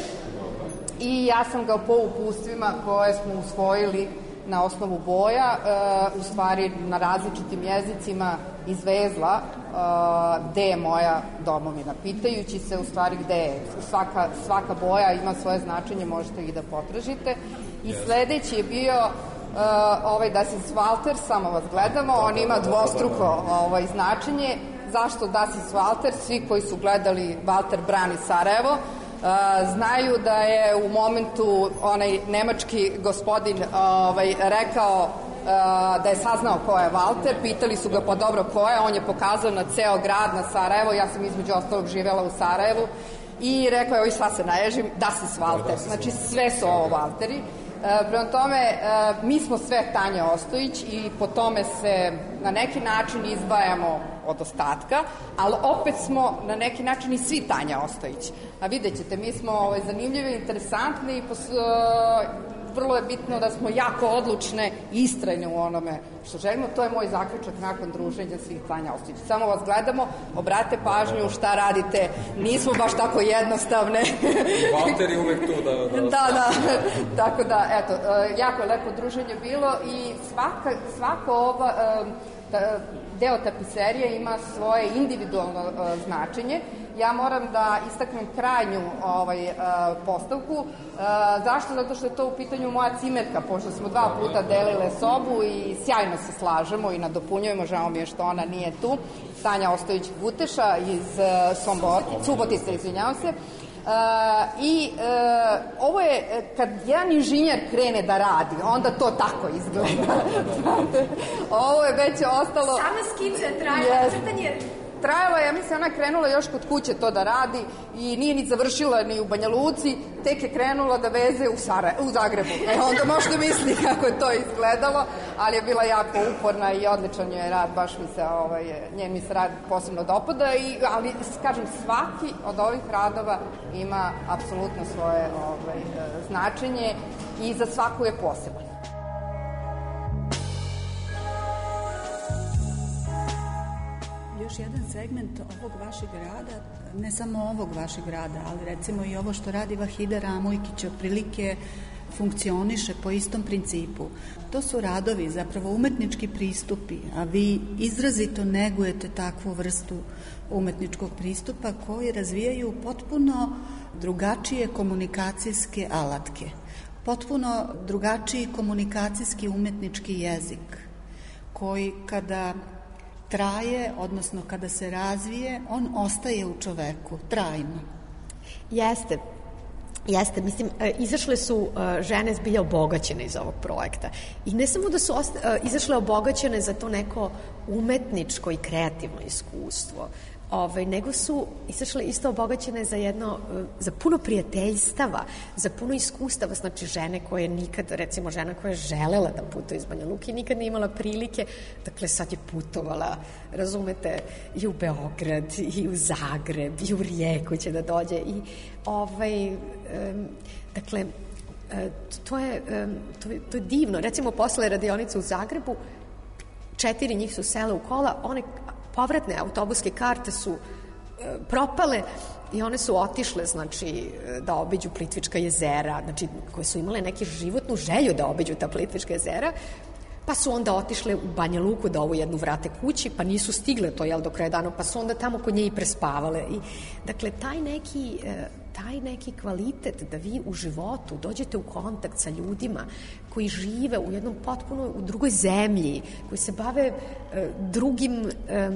i ja sam ga po upustvima koje smo usvojili na osnovu boja, uh, u stvari na različitim jezicima izvezla uh, gde je moja domovina, pitajući se u stvari gde je. Svaka, svaka boja ima svoje značenje, možete ih da potražite. I sledeći je bio uh, ovaj Dasis Walter, samo vas gledamo, on ima dvostruko ovaj, značenje. Zašto Dasis Walter? Svi koji su gledali Walter brani Sarajevo, Uh, znaju da je u momentu onaj nemački gospodin ovaj, rekao uh, da je saznao ko je Walter, pitali su ga pa dobro ko je, on je pokazao na ceo grad, na Sarajevo, ja sam između ostalog živjela u Sarajevu i rekao je, oj sad se naježim, Dasis Walter, znači sve su ovo Walteri. Uh, prema tome, uh, mi smo sve Tanja Ostojić i po tome se na neki način izdvajamo od ostatka, ali opet smo na neki način i svi Tanja Ostojić. A vidjet ćete, mi smo ovaj, zanimljivi, interesantni i pos, uh, vrlo je bitno da smo jako odlučne i istrajne u onome što želimo. To je moj zaključak nakon druženja svih Tanja Ostojić. Samo vas gledamo, obratite pažnju šta radite, nismo baš tako jednostavne. Walter je uvek tu da... Da, da, da. Tako da, eto, uh, jako je lepo druženje bilo i svaka, svako ova... Uh, ta, deo tapiserije ima svoje individualno uh, značenje. Ja moram da istaknem krajnju ovaj, uh, postavku. Uh, zašto? Zato što je to u pitanju moja cimerka, pošto smo dva puta delile sobu i sjajno se slažemo i nadopunjujemo, žao mi je što ona nije tu. Tanja Ostojić Guteša iz uh, Sombor, Subotice, izvinjavam se. Uh, i uh, ovo je, kad jedan inženjer krene da radi, onda to tako izgleda. Ovo je već ostalo... Sama skica je trajala, crtanje... Trajalo je, ja mislim, ona je krenula još kod kuće to da radi i nije ni završila ni u Banja Luci, tek je krenula da veze u, Sara, u Zagrebu. E, onda možete misli kako je to izgledalo, ali je bila jako uporna i odličan je rad, baš mi se, ovaj, njen mi se rad posebno dopada, i, ali, kažem, svaki od ovih radova ima apsolutno svoje ovaj, značenje i za svaku je poseban. Još jedan segment ovog vašeg rada, ne samo ovog vašeg rada, ali recimo i ovo što radi Vahida Ramojkić, otprilike funkcioniše po istom principu. To su radovi, zapravo umetnički pristupi, a vi izrazito negujete takvu vrstu umetničkog pristupa koji razvijaju potpuno drugačije komunikacijske alatke, potpuno drugačiji komunikacijski umetnički jezik, koji kada traje, odnosno kada se razvije, on ostaje u čoveku, trajno. Jeste. Jeste, mislim, izašle su žene zbilja obogaćene iz ovog projekta. I ne samo da su izašle obogaćene za to neko umetničko i kreativno iskustvo, Ovaj, nego su izašle isto obogaćene za jedno, za puno prijateljstava, za puno iskustava, znači žene koje nikad, recimo žena koja je želela da putuje iz Banja Luke i nikad nije imala prilike, dakle sad je putovala, razumete, i u Beograd, i u Zagreb, i u Rijeku će da dođe i ovaj, um, dakle, to je, to je, to je divno. Recimo, posle radionice u Zagrebu, četiri njih su sele u kola, one povratne autobuske karte su e, propale i one su otišle, znači, da obiđu Plitvička jezera, znači, koje su imale neki životnu želju da obiđu ta Plitvička jezera, pa su onda otišle u Banja Luku da ovu jednu vrate kući, pa nisu stigle to, jel, do kraja dana, pa su onda tamo kod nje i prespavale. I, dakle, taj neki, taj neki kvalitet da vi u životu dođete u kontakt sa ljudima koji žive u jednom potpuno, u drugoj zemlji, koji se bave drugim,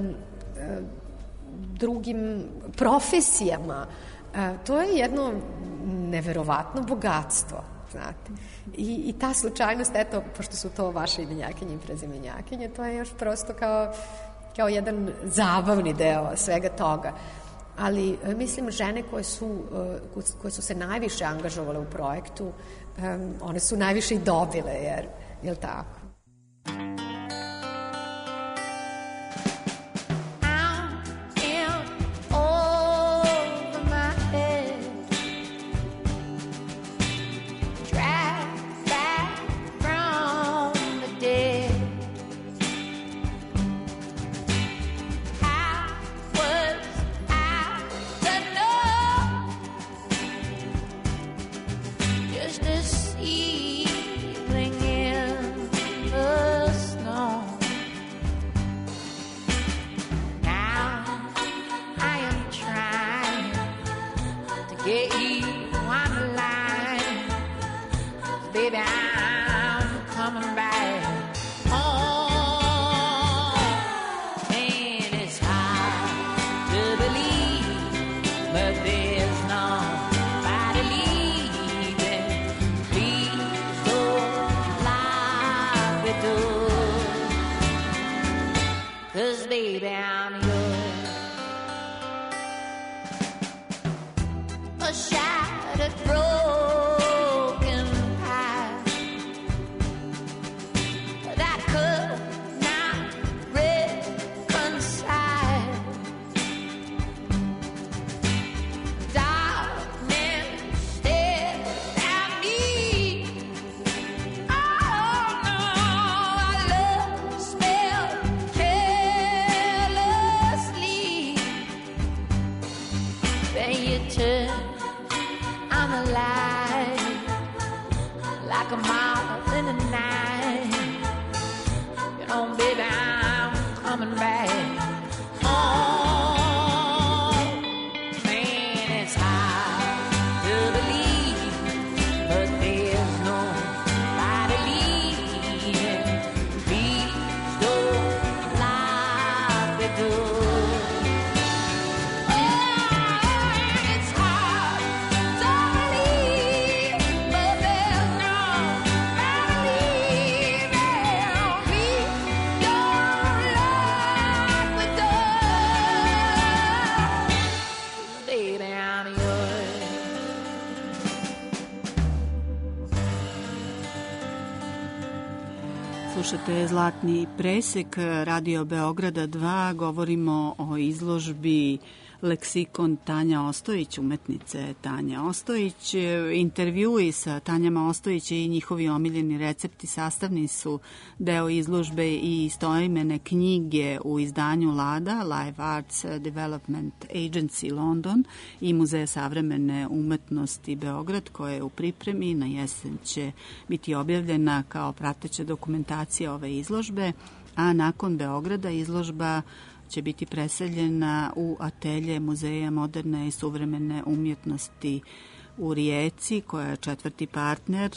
drugim profesijama, to je jedno neverovatno bogatstvo. Znate. I, I ta slučajnost, eto, pošto su to vaše imenjakinje i prezimenjakinje, to je još prosto kao, kao jedan zabavni deo svega toga. Ali, mislim, žene koje su, koje su se najviše angažovale u projektu, one su najviše i dobile, jer, jel tako? Slušate Zlatni presek Radio Beograda dva, govorimo o izložbi Leksikon Tanja Ostojić, umetnice Tanja Ostojić. Intervjui sa Tanjama Ostojić i njihovi omiljeni recepti sastavni su deo izložbe i istoimene knjige u izdanju Lada, Live Arts Development Agency London i Muzeja savremene umetnosti Beograd, koja je u pripremi. Na jesen će biti objavljena kao prateća dokumentacija ove izložbe, a nakon Beograda izložba će biti preseljena u atelje Muzeja moderne i suvremene umjetnosti u Rijeci, koja je četvrti partner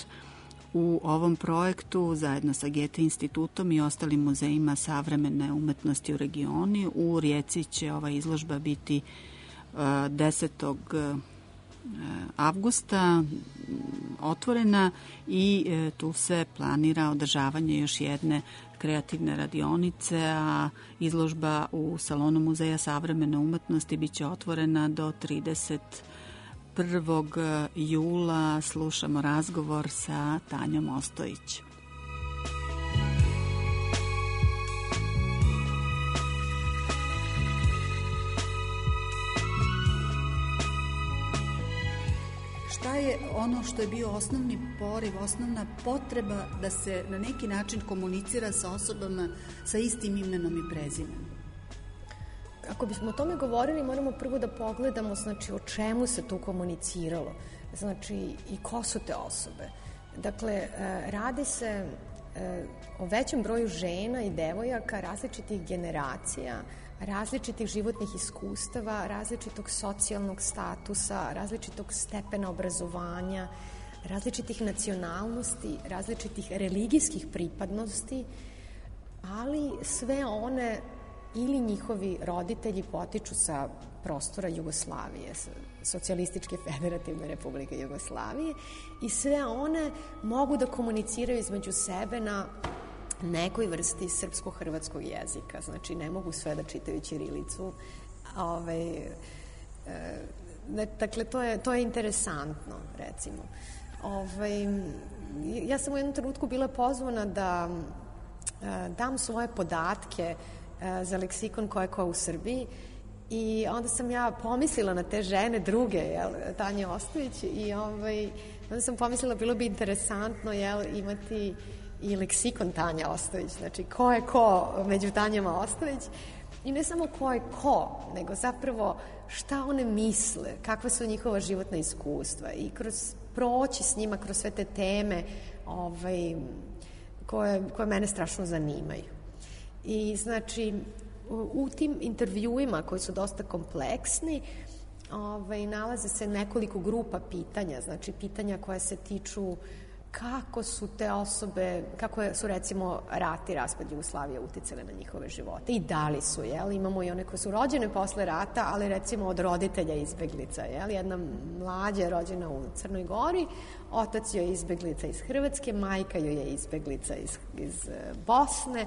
u ovom projektu, zajedno sa Goethe institutom i ostalim muzejima savremene umetnosti u regioni. U Rijeci će ova izložba biti desetog avgusta otvorena i tu se planira održavanje još jedne kreativne radionice, a izložba u Salonu Muzeja savremene umetnosti biće otvorena do trideset prvog jula. Slušamo razgovor sa Tanjom Ostojić. Šta je ono što je bio osnovni poriv, osnovna potreba da se na neki način komunicira sa osobama sa istim imenom i prezimenom? Ako bismo o tome govorili, moramo prvo da pogledamo, znači, o čemu se tu komuniciralo, znači, i ko su te osobe. Dakle, radi se o većem broju žena i devojaka različitih generacija, različitih životnih iskustava, različitog socijalnog statusa, različitog stepena obrazovanja, različitih nacionalnosti, različitih religijskih pripadnosti, ali sve one ili njihovi roditelji potiču sa prostora Jugoslavije, Socijalističke federativne republike Jugoslavije, i sve one mogu da komuniciraju između sebe na nekoj vrsti srpsko-hrvatskog jezika. Znači, ne mogu sve da čitaju ćirilicu. Ove, e, ne, dakle, to je, to je interesantno, recimo. Ove, ja sam u jednom trenutku bila pozvana da e, dam svoje podatke e, za leksikon ko je ko u Srbiji, i onda sam ja pomislila na te žene druge, jel, Tanje Ostojić, i ovaj, onda sam pomislila bilo bi interesantno, jel, imati i leksikon Tanja Ostojić, znači ko je ko među Tanjama Ostojić, i ne samo ko je ko, nego zapravo šta one misle, kakva su njihova životna iskustva, i kroz proći s njima kroz sve te teme ovaj, koje, koje mene strašno zanimaju. I znači u, u tim intervjuima koji su dosta kompleksni, ovaj, nalaze se nekoliko grupa pitanja, znači pitanja koja se tiču kako su te osobe, kako su recimo rat i raspad Jugoslavije uticale na njihove živote, i da li su, jel? Imamo i one koje su rođene posle rata, ali recimo od roditelja izbeglica, jel? Jedna mlađa je rođena u Crnoj Gori, otac joj je izbeglica iz Hrvatske, majka joj je izbeglica iz, iz Bosne,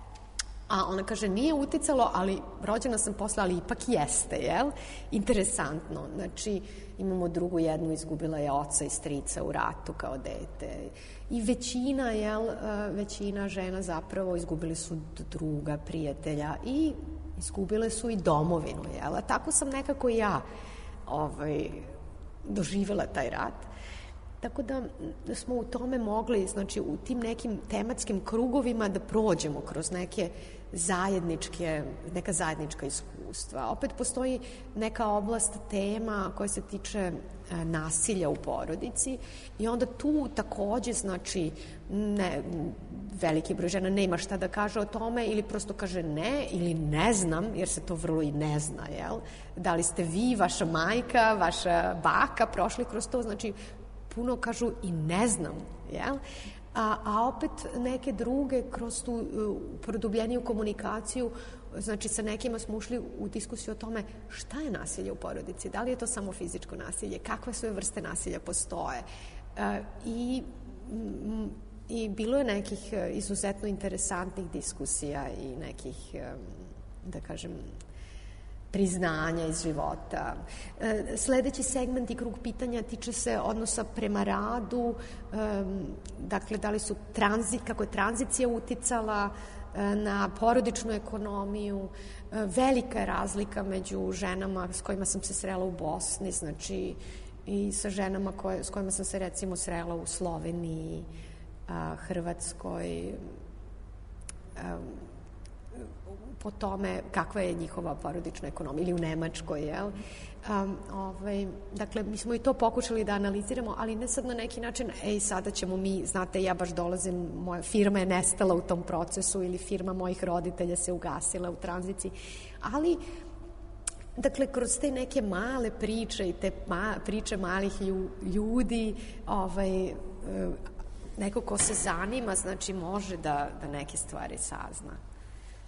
a ona kaže nije uticalo, ali rođena sam posle, ali ipak jeste, jel? Interesantno. Znači, imamo drugu jednu, izgubila je oca i strica u ratu kao dete. I većina, jel, većina žena zapravo izgubili su druga, prijatelja, i izgubile su i domovinu, jel? A tako sam nekako ja ovaj, doživjela taj rat. Tako da smo u tome mogli, znači u tim nekim tematskim krugovima da prođemo kroz neke zajedničke, neka zajednička iskustva. Opet postoji neka oblast tema koja se tiče nasilja u porodici, i onda tu takođe, znači, ne, veliki broj žena nema šta da kaže o tome, ili prosto kaže ne, ili ne znam, jer se to vrlo i ne zna, jel? Da li ste vi, vaša majka, vaša baka prošli kroz to, znači puno kažu i ne znam, jel? A, a opet neke druge kroz tu uh, produbljeniju komunikaciju, znači sa nekima smo ušli u diskusiju o tome šta je nasilje u porodici, da li je to samo fizičko nasilje, kakve sve vrste nasilja postoje. Uh, i, m, I bilo je nekih uh, izuzetno interesantnih diskusija i nekih, um, da kažem, priznanja iz života. E, sledeći segment i krug pitanja tiče se odnosa prema radu, e, dakle, da li su tranzi, kako je tranzicija uticala e, na porodičnu ekonomiju. E, velika je razlika među ženama s kojima sam se srela u Bosni, znači i sa ženama koje, s kojima sam se recimo srela u Sloveniji, a, Hrvatskoj, a, po tome kakva je njihova porodična ekonomija, ili u Nemačkoj, jel? Um, ovaj, dakle, mi smo i to pokušali da analiziramo, ali ne sad na neki način, ej, sada ćemo mi, znate, ja baš dolazim, moja firma je nestala u tom procesu, ili firma mojih roditelja se ugasila u tranziciji, ali dakle, kroz te neke male priče i te ma, priče malih ljudi, ovaj, neko ko se zanima, znači može da, da neke stvari sazna.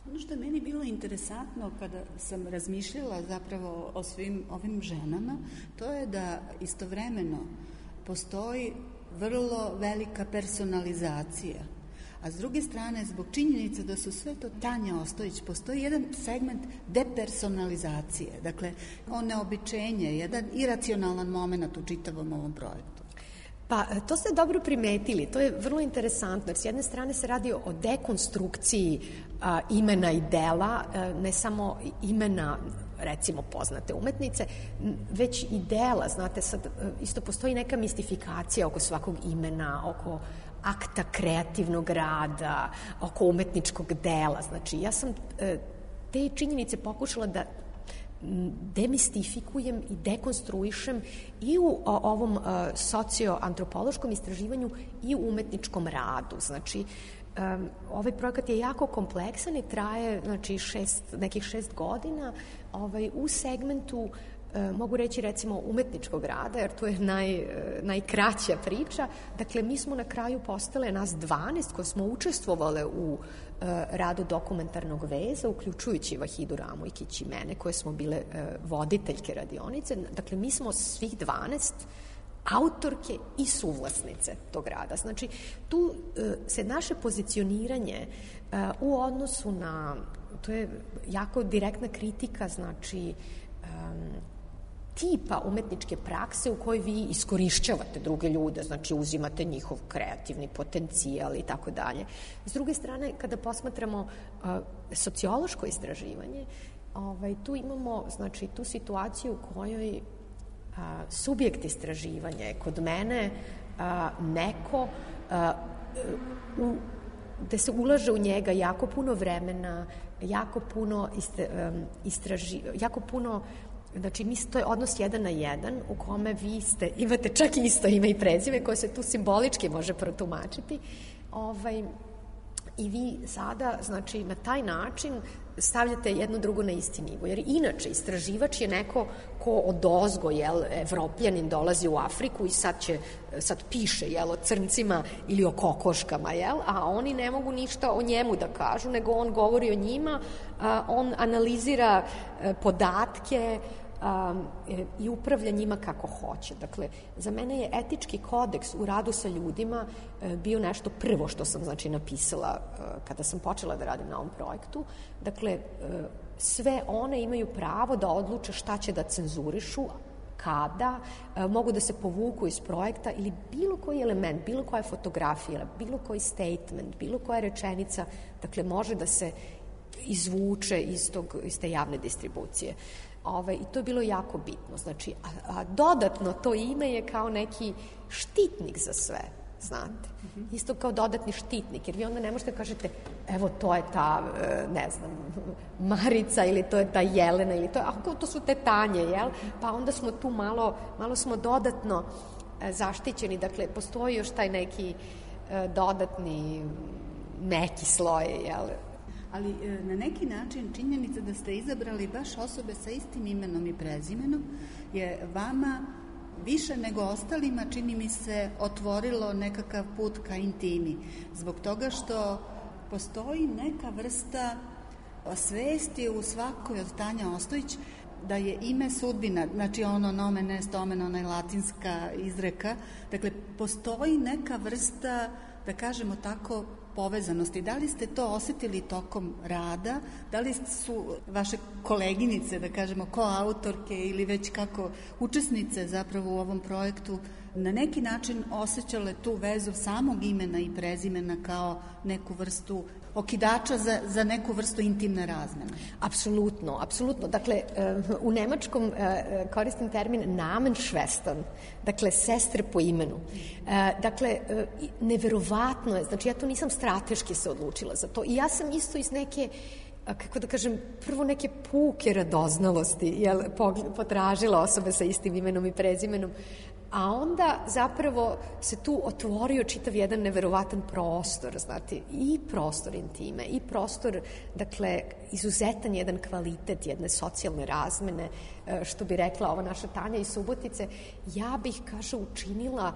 Ono što je meni bilo interesantno kada sam razmišljala zapravo o svim ovim ženama, to je da istovremeno postoji vrlo velika personalizacija. A s druge strane, zbog činjenice da su sve to Tanja Ostojić, postoji jedan segment depersonalizacije. Dakle, oneobičenje, jedan iracionalan moment u čitavom ovom projektu. Pa, to ste dobro primetili, to je vrlo interesantno, jer s jedne strane se radi o dekonstrukciji a, imena i dela, a, ne samo imena, recimo, poznate umetnice, već i dela, znate, sad isto postoji neka mistifikacija oko svakog imena, oko akta kreativnog rada, oko umetničkog dela. Znači, ja sam e, te činjenice pokušala da demistifikujem i dekonstruišem i u o, ovom e, socioantropološkom istraživanju i u umetničkom radu. Znači, Um, ovaj projekat je jako kompleksan i traje, znači, šest, nekih šest godina ovaj, u segmentu, uh, mogu reći, recimo, umetničkog rada, jer to je naj, uh, najkraća priča. Dakle, mi smo na kraju postale nas dvanaest koje smo učestvovale u uh, radu dokumentarnog veza, uključujući Vahidu Ramojkić i mene, koje smo bile uh, voditeljke radionice. Dakle, mi smo svih dvanaest autorke i suvlasnice tog rada. Znači, tu e, se naše pozicioniranje e, u odnosu na, to je jako direktna kritika, znači, e, tipa umetničke prakse u kojoj vi iskorišćavate druge ljude, znači uzimate njihov kreativni potencijal i tako dalje. S druge strane, kada posmatramo e, sociološko istraživanje, ovaj, tu imamo, znači, tu situaciju u kojoj A, subjekt istraživanja je kod mene a, neko a, u, gde se ulaže u njega jako puno vremena, jako puno istraži, jako puno, znači mi, to je odnos jedan na jedan u kome vi ste, imate čak isto ime i prezime koje se tu simbolički može protumačiti, ovaj, i vi sada, znači, na taj način stavljate jedno drugo na isti nivo. Jer inače, istraživač je neko ko odozgo, jel, Evropljanin dolazi u Afriku i sad će, sad piše, jel, o crncima ili o kokoškama, jel, a oni ne mogu ništa o njemu da kažu, nego on govori o njima, a, on analizira a, podatke, Um, i upravlja njima kako hoće. Dakle, za mene je etički kodeks u radu sa ljudima uh, bio nešto prvo što sam, znači, napisala uh, kada sam počela da radim na ovom projektu. Dakle, uh, sve one imaju pravo da odluče šta će da cenzurišu, kada, uh, mogu da se povuku iz projekta ili bilo koji element, bilo koja fotografija, bilo koji statement, bilo koja rečenica, dakle, može da se izvuče iz, tog, iz te javne distribucije. Ove, I to je bilo jako bitno. Znači, a, a dodatno to ime je kao neki štitnik za sve, znate. Mm-hmm. Isto kao dodatni štitnik, jer vi onda ne možete da kažete, evo, to je ta, ne znam, Marica ili to je ta Jelena ili to, a to su te Tanje, jel? Pa onda smo tu malo, malo smo dodatno zaštićeni. Dakle, postoji još taj neki dodatni meki sloj, jel? Ali na neki način činjenica da ste izabrali baš osobe sa istim imenom i prezimenom je vama više nego ostalima, čini mi se, otvorilo nekakav put ka intimi. Zbog toga što postoji neka vrsta svesti u svakoj od Tanja Ostojić da je ime sudbina, znači ono nomen est omen, ona je latinska izreka. Dakle, postoji neka vrsta, da kažemo tako, povezanosti. Da li ste to osetili tokom rada? Da li su vaše koleginice, da kažemo, koautorke ili već kako učesnice zapravo u ovom projektu na neki način osjećale tu vezu samog imena i prezimena kao neku vrstu okidača za, za neku vrstu intimne razmene? Apsolutno, apsolutno. Dakle, u nemačkom koristim termin Namenschwestern, dakle, sestre po imenu. Dakle, neverovatno je, znači ja to nisam strateški se odlučila za to i ja sam isto iz neke, kako da kažem, prvo neke puke radoznalosti, jel, potražila osobe sa istim imenom i prezimenom, a onda zapravo se tu otvorio čitav jedan neverovatan prostor, znate, i prostor intime, i prostor, dakle, izuzetan jedan kvalitet jedne socijalne razmene, što bi rekla ova naša Tanja iz Subotice. Ja bih, kaže, učinila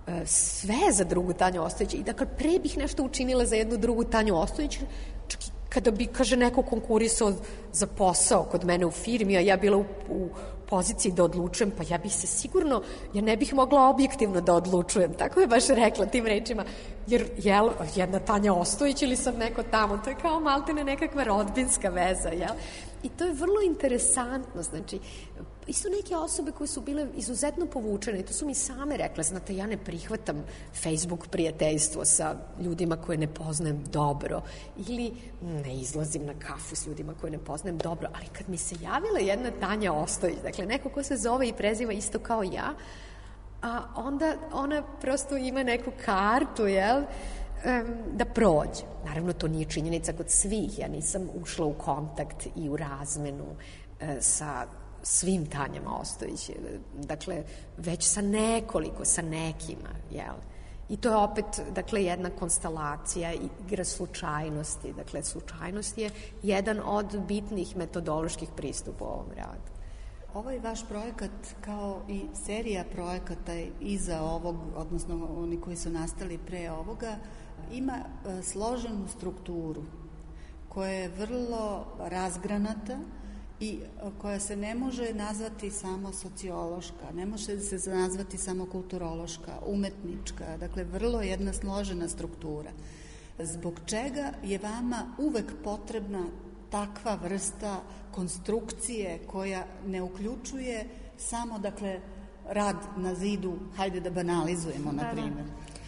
sve za drugu Tanju Ostojić i dakle, pre bih nešto učinila za jednu drugu Tanju Ostojić, čak i kada bi, kaže, neko konkurisao za posao kod mene u firmi, a ja bila u, u poziciji da odlučujem, pa ja bih se sigurno, ja ne bih mogla objektivno da odlučujem, tako je baš rekla tim rečima, jer jel, jedna Tanja Ostojić ili sam neko tamo, to je kao maltene nekakva rodbinska veza, jel? I to je vrlo interesantno, znači, isto neke osobe koje su bile izuzetno povučene, to su mi same rekle, znate, ja ne prihvatam Facebook prijateljstvo sa ljudima koje ne poznajem dobro, ili ne izlazim na kafu s ljudima koje ne poznajem dobro, ali kad mi se javila jedna Tanja Ostojić, dakle, neko ko se zove i preziva isto kao ja, a onda ona prosto ima neku kartu, jel, da prođe. Naravno, to nije činjenica kod svih. Ja nisam ušla u kontakt i u razmenu sa svim Tanjama Ostojić. Dakle, već sa nekoliko, sa nekima, jel? I to je opet, dakle, jedna konstelacija, igra slučajnosti. Dakle, slučajnost je jedan od bitnih metodoloških pristupa u ovom radu. Ovaj vaš projekat, kao i serija projekata iza ovog, odnosno oni koji su nastali pre ovoga, ima e, složenu strukturu koja je vrlo razgranata i koja se ne može nazvati samo sociološka, ne može se nazvati samo kulturološka, umetnička, dakle vrlo jedna složena struktura. Zbog čega je vama uvek potrebna takva vrsta konstrukcije koja ne uključuje samo, dakle, rad na zidu, hajde da banalizujemo, na primjer?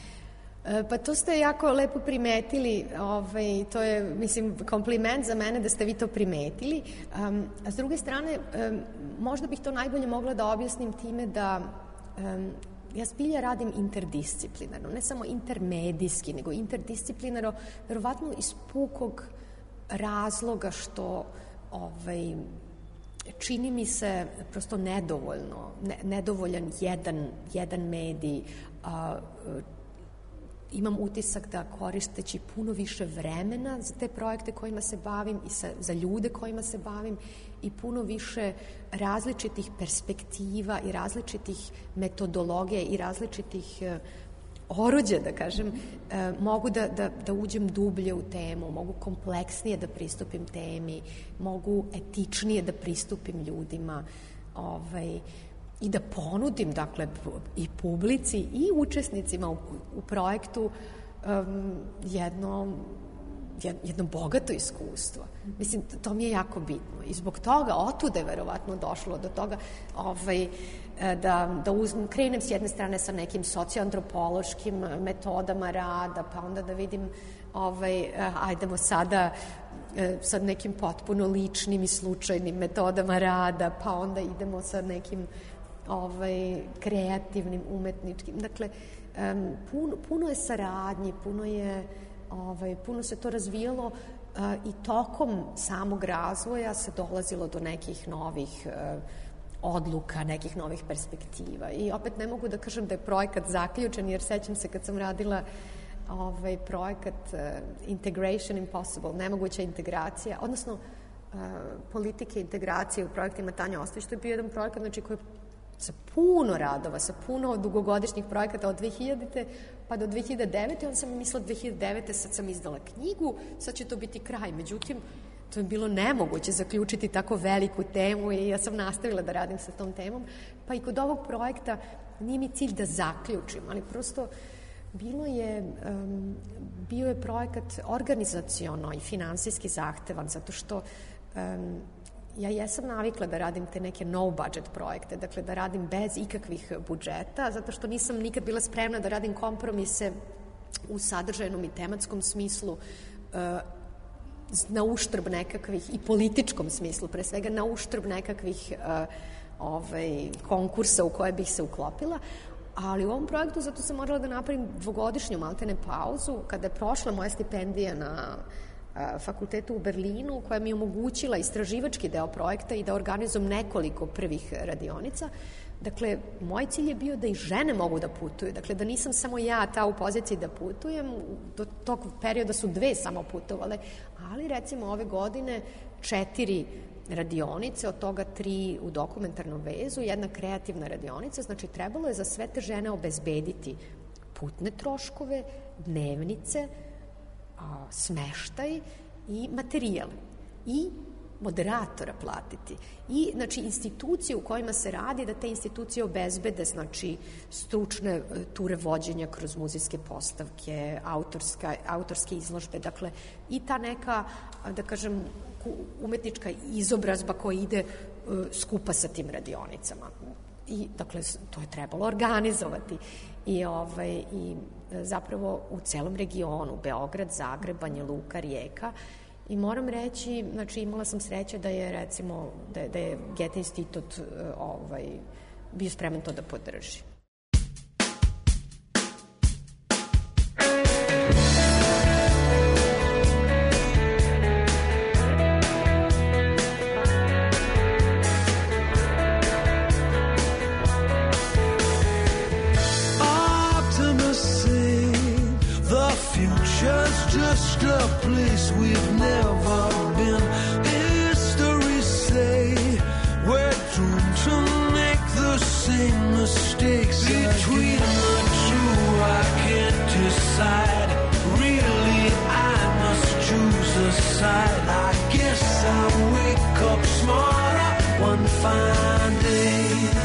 Pa to ste jako lepo primetili, ovaj, to je, mislim, kompliment za mene da ste vi to primetili. Um, a s druge strane, um, možda bih to najbolje mogla da objasnim time da um, ja zbilja radim interdisciplinarno, ne samo intermedijski, nego interdisciplinarno, verovatno iz pukog razloga što ovaj, čini mi se prosto nedovoljno, ne, nedovoljan jedan, jedan medij, a, imam utisak da koristeći puno više vremena za te projekte kojima se bavim i sa, za ljude kojima se bavim i puno više različitih perspektiva i različitih metodologija i različitih uh, oruđa, da kažem, uh, mogu da, da, da uđem dublje u temu, mogu kompleksnije da pristupim temi, mogu etičnije da pristupim ljudima, ovaj, i da ponudim, dakle, i publici i učesnicima u, u projektu um, jedno, jedno bogato iskustvo. Mislim, to mi je jako bitno. I zbog toga, otude verovatno došlo do toga ovaj, da, da uzmem, krenem s jedne strane sa nekim socioantropološkim metodama rada, pa onda da vidim, ovaj, ajdemo sada sa nekim potpuno ličnim i slučajnim metodama rada, pa onda idemo sa nekim ovaj, kreativnim, umetničkim. Dakle, um, puno, puno je saradnje, puno je, ovaj, puno se to razvijalo uh, i tokom samog razvoja se dolazilo do nekih novih uh, odluka, nekih novih perspektiva. I opet ne mogu da kažem da je projekat zaključen, jer sećam se kad sam radila ovaj, projekat uh, Integration Impossible, nemoguća integracija, odnosno uh, politike integracije u projektima Tanja Ostojić, to je bio jedan projekat, znači, koji sa puno radova, sa puno dugogodišnjih projekata od dve hiljadite pa do dve hiljade devete. On sam mislila dve hiljade devete. Sad sam izdala knjigu, sad će to biti kraj. Međutim, to je bilo nemoguće zaključiti tako veliku temu i ja sam nastavila da radim sa tom temom. Pa i kod ovog projekta nije mi cilj da zaključim, ali prosto bilo je, um, bio je projekat organizaciono i finansijski zahtevan, zato što um, ja jesam navikla da radim te neke no budget projekte, dakle da radim bez ikakvih budžeta, zato što nisam nikad bila spremna da radim kompromise u sadržajnom i tematskom smislu, uh, na uštrb nekakvih, i političkom smislu, pre svega na uštrb nekakvih uh, ovaj, konkursa u koje bih se uklopila. Ali u ovom projektu zato sam morala da napravim dvogodišnju maltene pauzu, kada je prošla moja stipendija na fakultetu u Berlinu, koja mi je omogućila istraživački deo projekta i da organizujem nekoliko prvih radionica. Dakle, moj cilj je bio da i žene mogu da putuju. Dakle, da nisam samo ja ta u poziciji da putujem. Do tog perioda su dve samo putovale, ali recimo ove godine četiri radionice, od toga tri u dokumentarnom vezu, jedna kreativna radionica. Znači, trebalo je za sve te žene obezbediti putne troškove, dnevnice, smeštaj i materijal i moderatora platiti i znači institucije u kojima se radi, da te institucije obezbede znači stručne ture vođenja kroz muzejske postavke, autorska, autorske izložbe, dakle i ta neka, da kažem, umetnička izobrazba koja ide uh, skupa sa tim radionicama. I dakle to je trebalo organizovati i ovaj i zapravo u celom regionu, Beograd, Zagreb, Banja Luka, Rijeka. I moram reći, znači imala sam sreće da je recimo, da je, da je Goethe institut ovaj, bio spreman to da podrži. Just a place we've never been. History say we're doomed to make the same mistakes between the two. I can't decide. Really, I must choose a side. I guess I'll wake up smarter one fine day.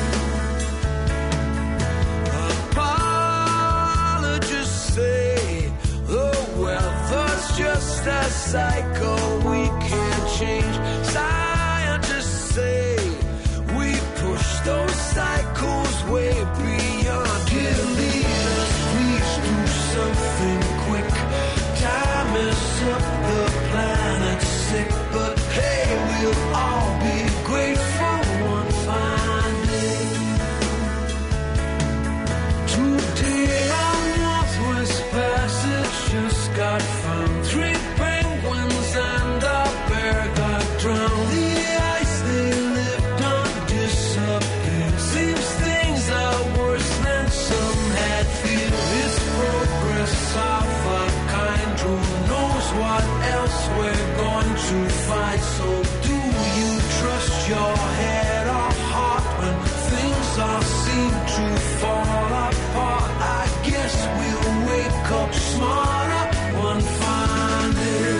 Apologists say just a cycle we can't change. Scientists say we push those cycles way beyond. Dear leaders, please do something quick. Time is up, the planet's sick, but hey, we'll all be grateful one fine day. Today on Northwest Passage just got found. Three penguins and a bear got drowned. The ice they lived on disappeared. Seems things are worse than some had feared. It's progress of a kind. Who knows what else we're going to find? So do you trust your head or heart when things all seem to fall apart? I guess we'll wake up smarter one fine day.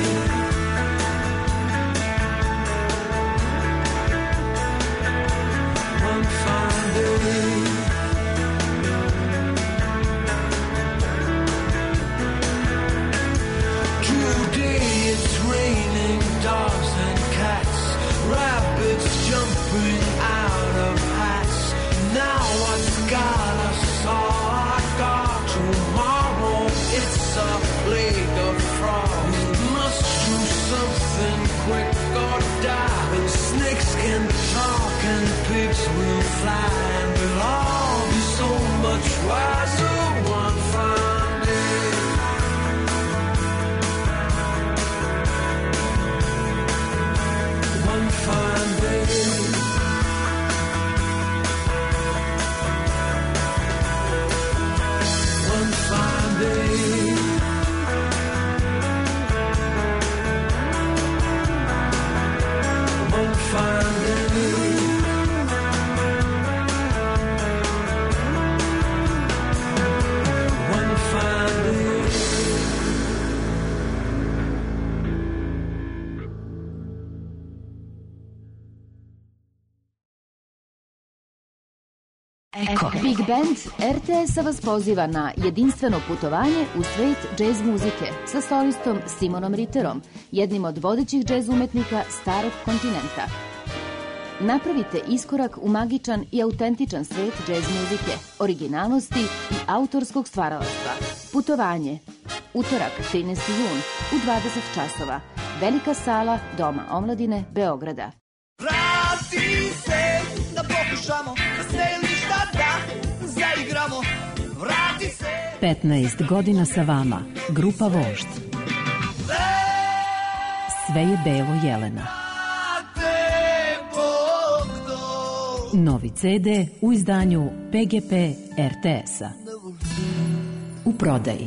One fine day. Today it's raining dogs and cats, rabbits jumping out of hats. Now what's got us all our guard? Tomorrow it's a plague of frogs. Must do something quick or die. And snakes can talk and pigs will fly, and we'll all be so much wiser one fine day. One fine day. One fine day. One fine day. One fine day. Eko. Big Band er te es-a vas poziva na jedinstveno putovanje u svet džez muzike sa solistom Simonom Ritterom, jednim od vodećih džez umetnika starog kontinenta. Napravite iskorak u magičan i autentičan svet džez muzike, originalnosti i autorskog stvaralaštva. Putovanje. Utorak, trinaesti jun u dvadeset časova. Velika sala Doma omladine Beograda. Vrati se, da pokušamo, da se ništa da zaigramo. Vrati se. petnaest godina sa vama, grupa Vožd. Sve je belo Jelena. Novi ce de u izdanju pe ge pe er te es-a. U prodaji.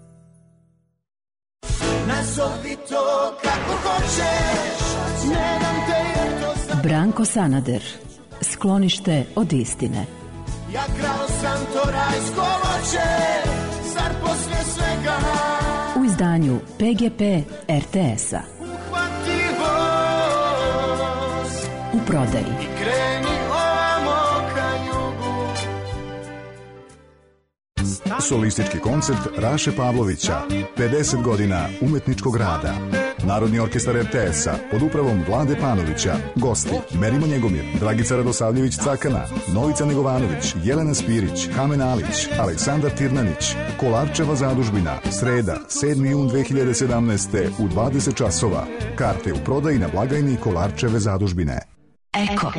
Nazovi to kako hoćeš, ne dam te jer to znam. Branko Sanader, Sklonište od istine. Ja krao sam to rajsko voće, zar posle svega. U izdanju pe ge pe er te es-a. U prodaji. Kreni ovamo ka jugu. Solistički koncert Raše Pavlovića, pedeset godina umetničkog rada. Narodni orkestar er te es-a pod upravom Vlade Panovića. Gosti: Merimo Njegomir, Dragica Radosavljević-Cakana, Novica Negovanović, Jelena Spirić, Kamen Alić, Aleksandar Tirnanić. Kolarčeva zadužbina, sreda, sedmi jun dve hiljade sedamnaeste u dvadeset časova. Karte u prodaji na blagajni Kolarčeve zadužbine. Eko.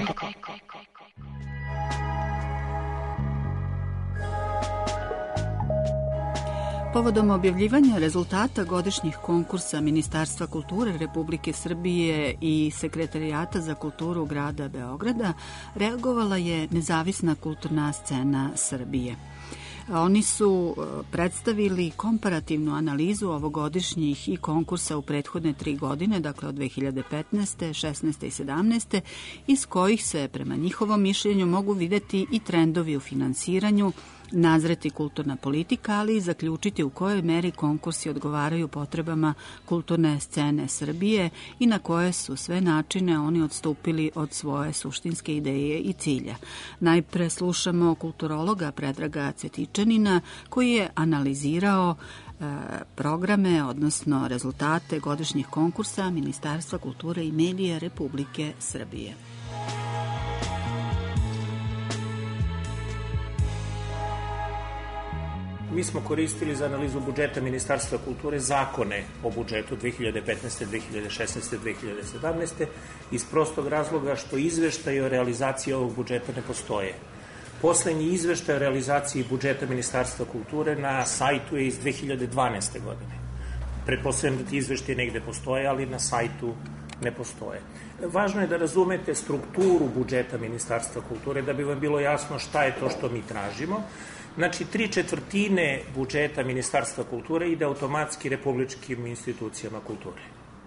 Povodom objavljivanja rezultata godišnjih konkursa Ministarstva kulture Republike Srbije i Sekretarijata za kulturu grada Beograda reagovala je nezavisna kulturna scena Srbije. Oni su predstavili komparativnu analizu ovogodišnjih i konkursa u prethodne tri godine, dakle od dve hiljade petnaeste, šesnaeste i sedamnaeste, iz kojih se prema njihovom mišljenju mogu videti i trendovi u finansiranju, nazreti kulturna politika, ali i zaključiti u kojoj meri konkursi odgovaraju potrebama kulturne scene Srbije i na koje su sve načine oni odstupili od svoje suštinske ideje i cilja. Najpre slušamo kulturologa Predraga Cvetičanina koji je analizirao e, programe, odnosno rezultate godišnjih konkursa Ministarstva kulture i medija Republike Srbije. Mi smo koristili za analizu budžeta Ministarstva kulture zakone o budžetu dve hiljade petnaeste, dve hiljade šesnaeste, dve hiljade sedamnaeste iz prostog razloga što izveštaj o realizaciji ovog budžeta ne postoje. Poslednji izveštaj o realizaciji budžeta Ministarstva kulture na sajtu je iz dve hiljade dvanaeste. godine. Pretpostavljam da ti izveštaji negde postoje, ali na sajtu ne postoje. Važno je da razumete strukturu budžeta Ministarstva kulture, da bi vam bilo jasno šta je to što mi tražimo. Znači, tri četvrtine budžeta Ministarstva kulture ide automatski republičkim institucijama kulture.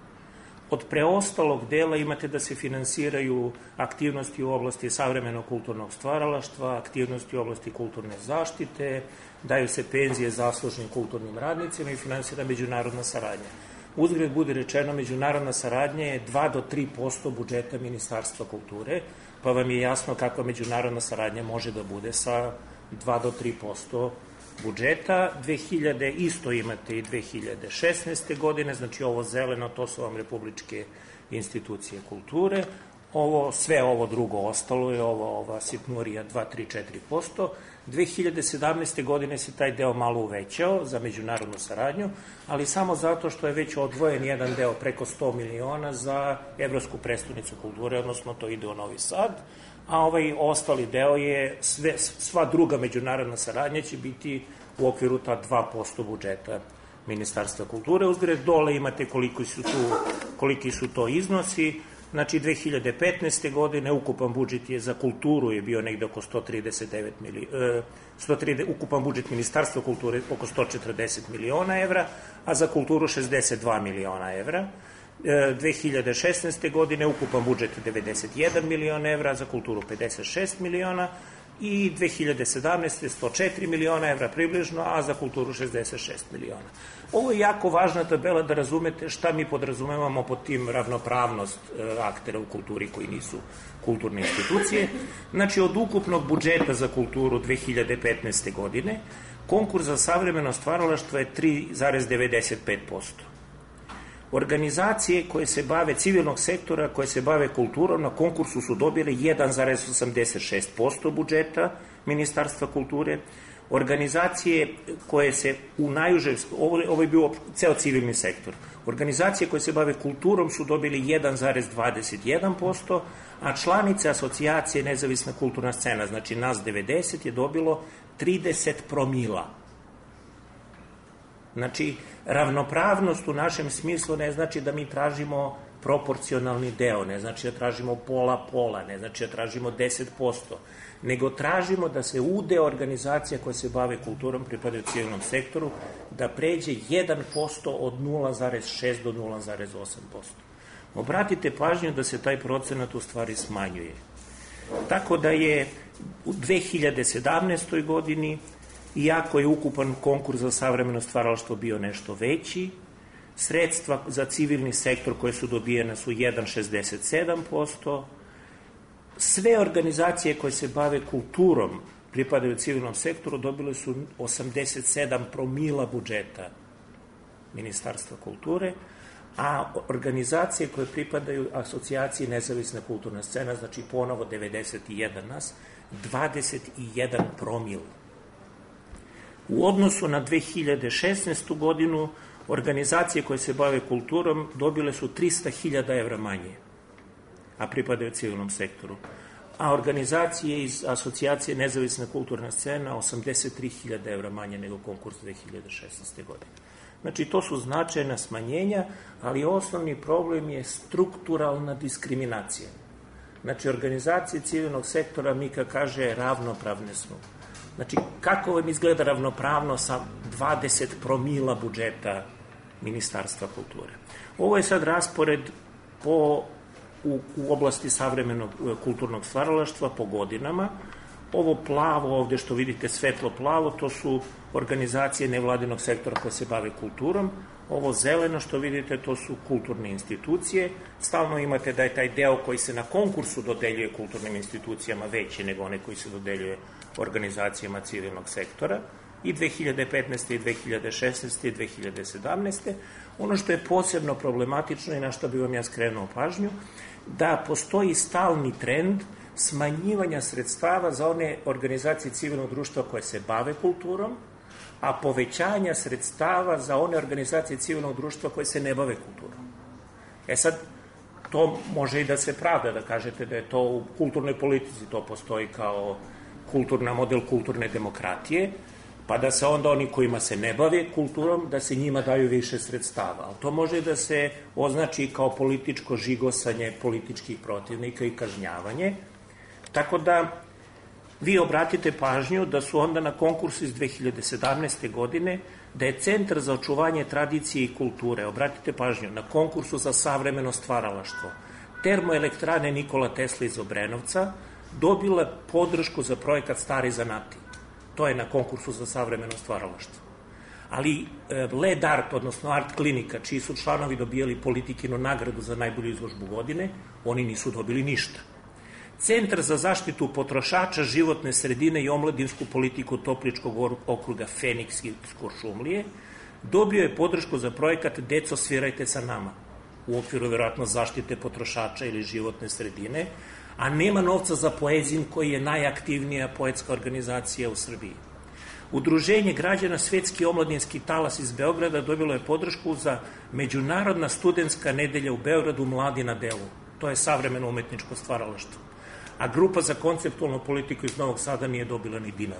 Od preostalog dela imate da se finansiraju aktivnosti u oblasti savremenog kulturnog stvaralaštva, aktivnosti u oblasti kulturne zaštite, daju se penzije zaslužnim kulturnim radnicima i finansira međunarodna saradnja. Uzgred bude rečeno, međunarodna saradnja je dva do tri posto budžeta Ministarstva kulture, pa vam je jasno kakva međunarodna saradnja može da bude sa dva do tri posto budžeta. dve hiljade isto imate i dve hiljade šesnaeste. godine, znači ovo zeleno, to su vam republičke institucije kulture. Ovo, sve ovo drugo ostalo je ovo, ova sitmurija dva, tri, četiri posto. dve hiljade sedamnaeste. godine se taj deo malo uvećao za međunarodnu saradnju, ali samo zato što je već odvojen jedan deo preko sto miliona za Evropsku prestonicu kulture, odnosno to ide u Novi Sad, a ovaj ostali deo je, sve, sva druga međunarodna saradnja će biti u okviru ta dva posto budžeta Ministarstva kulture. Uzgred dole imate koliki su, tu, koliki su to iznosi. Znači, dve hiljade petnaeste. godine ukupan budžet je za kulturu je bio negde oko sto trideset devet miliona, sto trideset, ukupan budžet Ministarstva kulture oko sto četrdeset miliona evra, a za kulturu šezdeset dva miliona evra. dve hiljade šesnaeste. godine ukupan budžet devedeset jedan miliona evra, za kulturu pedeset šest miliona i dve hiljade sedamnaeste. sto četiri miliona evra približno, a za kulturu šezdeset šest miliona. Ovo je jako važna tabela da razumete šta mi podrazumevamo pod tim ravnopravnost aktera u kulturi koji nisu kulturne institucije. Znači, od ukupnog budžeta za kulturu dve hiljade petnaeste. godine konkurs za savremeno stvaralaštvo je tri zarez devedeset pet posto. Organizacije koje se bave civilnog sektora, koje se bave kulturom, na konkursu su dobile jedan zarez osamdeset šest posto budžeta Ministarstva kulture. Organizacije koje se u najužem, ovo, ovo je bio ceo civilni sektor, organizacije koje se bave kulturom su dobili jedan zarez dvadeset jedan posto, a članice asocijacije Nezavisna kulturna scena, znači nas devedeset, je dobilo trideset promila. Znači, ravnopravnost u našem smislu ne znači da mi tražimo proporcionalni deo, ne znači da tražimo pola-pola, ne znači da tražimo deset posto, nego tražimo da se udeo organizacija koje se bave kulturom, pripadaju civilnom sektoru, da pređe jedan posto od nula zarez šest do nula zarez osam posto. Obratite pažnju da se taj procenat u stvari smanjuje. Tako da je u dve hiljade sedamnaestoj. godini, iako je ukupan konkurs za savremeno stvaralaštvo bio nešto veći, sredstva za civilni sektor koje su dobijene su jedan zarez šezdeset sedam posto, sve organizacije koje se bave kulturom, pripadaju civilnom sektoru, dobile su osamdeset sedam promila budžeta Ministarstva kulture, a organizacije koje pripadaju asocijaciji nezavisna kulturna scena, znači ponovo devedeset jedan nas, dvadeset jedan promil. U odnosu na dve hiljade šesnaestu godinu, organizacije koje se bave kulturom dobile su trista hiljada evra manje, a pripadaju civilnom sektoru. A organizacije iz asocijacije nezavisna kulturna scena osamdeset tri hiljade evra manje nego konkurs dve hiljade šesnaeste. godine. Znači, to su značajna smanjenja, ali osnovni problem je strukturalna diskriminacija. Znači, organizacije civilnog sektora, Mika kaže, ravnopravne su. Znači, kako vam izgleda ravnopravno sa dvadeset promila budžeta Ministarstva kulture? Ovo je sad raspored po, u, u oblasti savremenog kulturnog stvaralaštva po godinama. Ovo plavo ovde što vidite, svetlo plavo, to su organizacije nevladinog sektora koje se bave kulturom. Ovo zeleno što vidite, to su kulturne institucije. Stalno imate da je taj deo koji se na konkursu dodeljuje kulturnim institucijama veći nego one koji se dodeljuje organizacijama civilnog sektora. I dve hiljade petnaeste. i dve hiljade šesnaeste. i dve hiljade sedamnaeste. Ono što je posebno problematično i na što bi vam ja skrenuo pažnju, da postoji stalni trend smanjivanja sredstava za one organizacije civilnog društva koje se bave kulturom, a povećanja sredstava za one organizacije civilnog društva koje se ne bave kulturom. E sad, to može i da se pravda, da kažete da je to u kulturnoj politici, to postoji kao kulturna model kulturne demokratije, pa da se onda oni kojima se ne bave kulturom, da se njima daju više sredstava. Ali to može da se označi kao političko žigosanje političkih protivnika i kažnjavanje. Tako da vi obratite pažnju da su onda na konkursu iz dve hiljade sedamnaeste. godine, da je Centar za očuvanje tradicije i kulture, obratite pažnju, na konkursu za savremeno stvaralaštvo, termoelektrane Nikola Tesla iz Obrenovca, dobila podršku za projekat Stari zanati. To je na konkursu za savremeno stvaralaštvo. Ali Led Art, odnosno Art klinika, čiji su članovi dobijali Politikinu nagradu za najbolju izložbu godine, oni nisu dobili ništa. Centar za zaštitu potrošača, životne sredine i omladinsku politiku Topličkog okruga Feniks iz Kuršumlije dobio je podršku za projekat Deco svirajte sa nama, u okviru verovatno zaštite potrošača ili životne sredine, a nema novca za Poezin koji je najaktivnija poetska organizacija u Srbiji. Udruženje građana Svetski omladinski talas iz Beograda dobilo je podršku za Međunarodna studentska nedelja u Beogradu Mladi na delu. To je savremeno umetničko stvaralaštvo. A grupa za konceptualnu politiku iz Novog Sada nije dobila ni dinar.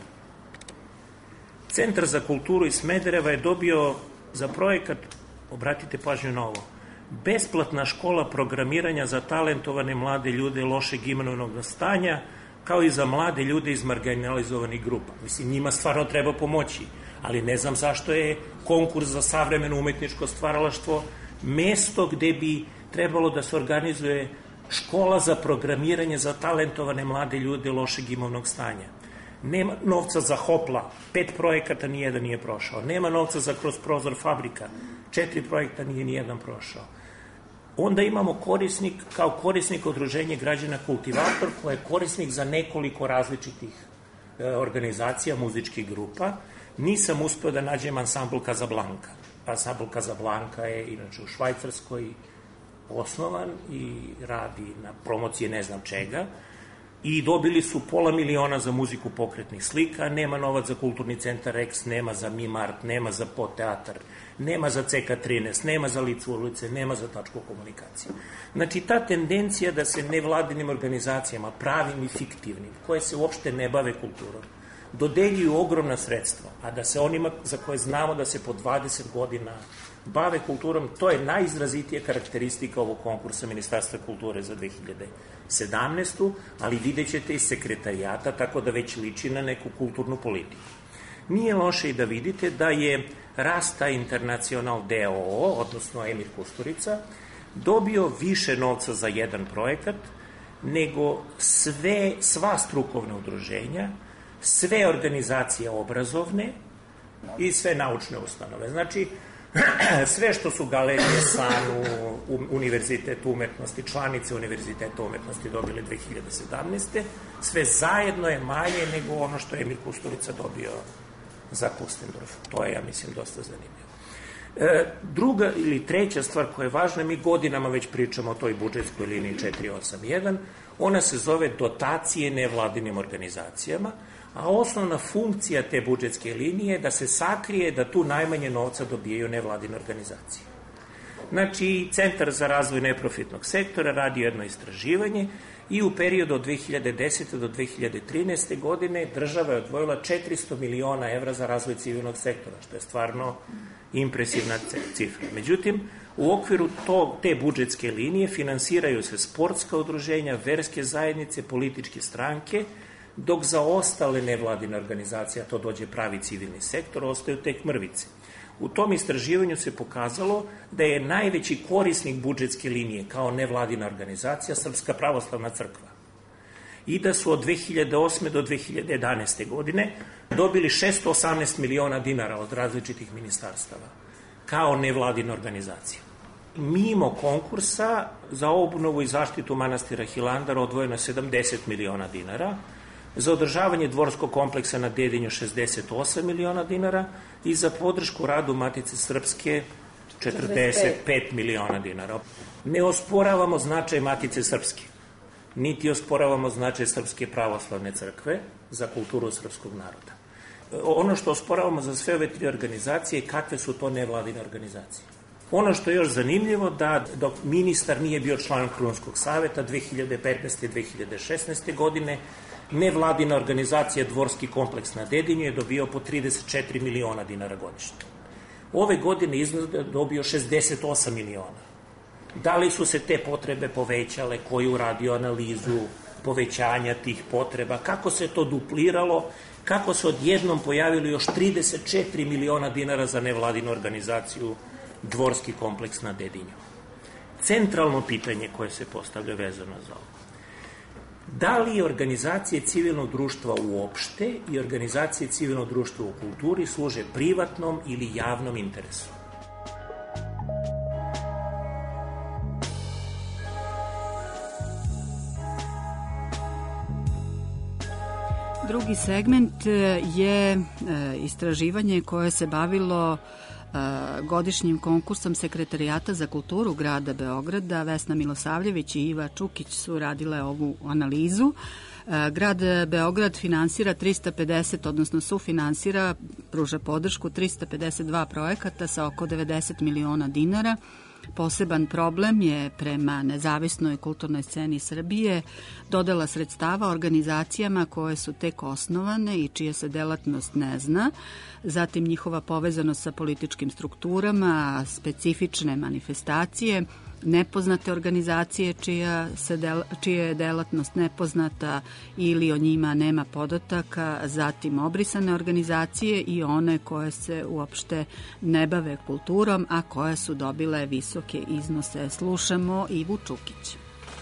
Centar za kulturu iz Smedereva je dobio za projekat, obratite pažnju na ovo, besplatna škola programiranja za talentovane mlade ljude lošeg imenovnog stanja, kao i za mlade ljude iz marginalizovanih grupa. Mislim, njima stvarno treba pomoći, ali ne znam zašto je konkurs za savremeno umetničko stvaralaštvo mesto gde bi trebalo da se organizuje škola za programiranje za talentovane mlade ljude lošeg imovnog stanja. Nema novca za Hopla, pet projekata nijedan nije prošao. Nema novca za Kroz prozor fabrika, četiri projekta nije nijedan prošao. Onda imamo korisnik, kao korisnik udruženje građana Kultivator, koja je korisnik za nekoliko različitih e, organizacija, muzičkih grupa. Nisam uspeo da nađem ansambl Casablanca. Ansambl Casablanca je inače u Švajcarskoj osnovan i radi na promocije ne znam čega i dobili su pola miliona za muziku pokretnih slika, nema novac za kulturni centar Rex, nema za Mim Art, nema za Pod teatar, nema za C K trinaest, nema za Licu ulice, nema za tačku komunikacije. Znači, ta tendencija da se nevladinim organizacijama, pravim i fiktivnim, koje se uopšte ne bave kulturom, dodeljuju ogromna sredstva, a da se onima za koje znamo da se po dvadeset godina bave kulturom, to je najizrazitija karakteristika ovog konkursa Ministarstva kulture za dve hiljade sedamnaestu. ali vidjet ćete iz sekretarijata, tako da već liči na neku kulturnu politiku. Nije loše i da vidite da je Rasta Internacional D O O, odnosno Emir Kusturica, dobio više novca za jedan projekat nego sve, sva strukovna udruženja, sve organizacije obrazovne i sve naučne ustanove. Znači, sve što su galerije SANU, Univerzitet umetnosti, članice Univerziteta umetnosti dobile dve hiljade sedamnaeste. Sve zajedno je manje nego ono što je Emil Kusturica dobio za Kustendorf. To je, ja mislim, dosta zanimljivo. E, druga ili treća stvar koja je važna, mi godinama već pričamo o toj budžetskoj liniji četiri osam jedan, ona se zove dotacije nevladinim organizacijama, a osnovna funkcija te budžetske linije je da se sakrije da tu najmanje novca dobijaju nevladine organizacije. Znači, Centar za razvoj neprofitnog sektora radi jedno istraživanje i u periodu od dve hiljade desete do dve hiljade trinaeste. godine država je odvojila četiristo miliona evra za razvoj civilnog sektora, što je stvarno impresivna cifra. Međutim, u okviru to, te budžetske linije finansiraju se sportska udruženja, verske zajednice, političke stranke, dok za ostale nevladine organizacije, a to dođe pravi civilni sektor, ostaju tek mrvice. U tom istraživanju se pokazalo da je najveći korisnik budžetske linije kao nevladina organizacija Srpska pravoslavna crkva i da su od dve hiljade osme. do dve hiljade jedanaeste. godine dobili šesto osamnaest miliona dinara od različitih ministarstava kao nevladina organizacija. Mimo konkursa za obnovu i zaštitu manastira Hilandar odvojeno sedamdeset miliona dinara, za održavanje dvorskog kompleksa na Dedinju šezdeset osam miliona dinara i za podršku radu Matice Srpske četrdeset pet miliona dinara. Ne osporavamo značaj Matice Srpske, niti osporavamo značaj Srpske pravoslavne crkve za kulturu srpskog naroda. Ono što osporavamo za sve ove tri organizacije je kakve su to nevladine organizacije. Ono što je još zanimljivo, da dok ministar nije bio član Krunskog saveta dve hiljade petnaeste. i dve hiljade šesnaeste. godine, nevladina organizacija Dvorski kompleks na Dedinju je dobio po trideset četiri miliona dinara godišnje. Ove godine iznos dobio šezdeset osam miliona. Da li su se te potrebe povećale, ko je uradio analizu povećanja tih potreba, kako se to dupliralo, kako se odjednom pojavili još trideset četiri miliona dinara za nevladinu organizaciju Dvorski kompleks na Dedinju. Centralno pitanje koje se postavlja vezano za ovo. Da li organizacije civilnog društva uopšte i organizacije civilnog društva u kulturi služe privatnom ili javnom interesu? Drugi segment je istraživanje koje se bavilo godišnjim konkursom Sekretarijata za kulturu grada Beograda. Vesna Milosavljević i Iva Čukić su radile ovu analizu. Grad Beograd finansira trista pedeset, odnosno sufinansira, pruža podršku trista pedeset dva projekata sa oko devedeset miliona dinara. Poseban problem je prema nezavisnoj kulturnoj sceni Srbije dodela sredstava organizacijama koje su tek osnovane i čija se delatnost ne zna, zatim njihova povezanost sa političkim strukturama, specifične manifestacije, nepoznate organizacije čija, se del, čija je delatnost nepoznata ili o njima nema podataka, zatim obrisane organizacije i one koje se uopšte ne bave kulturom, a koje su dobile visoke iznose. Slušamo Ivu Čukić.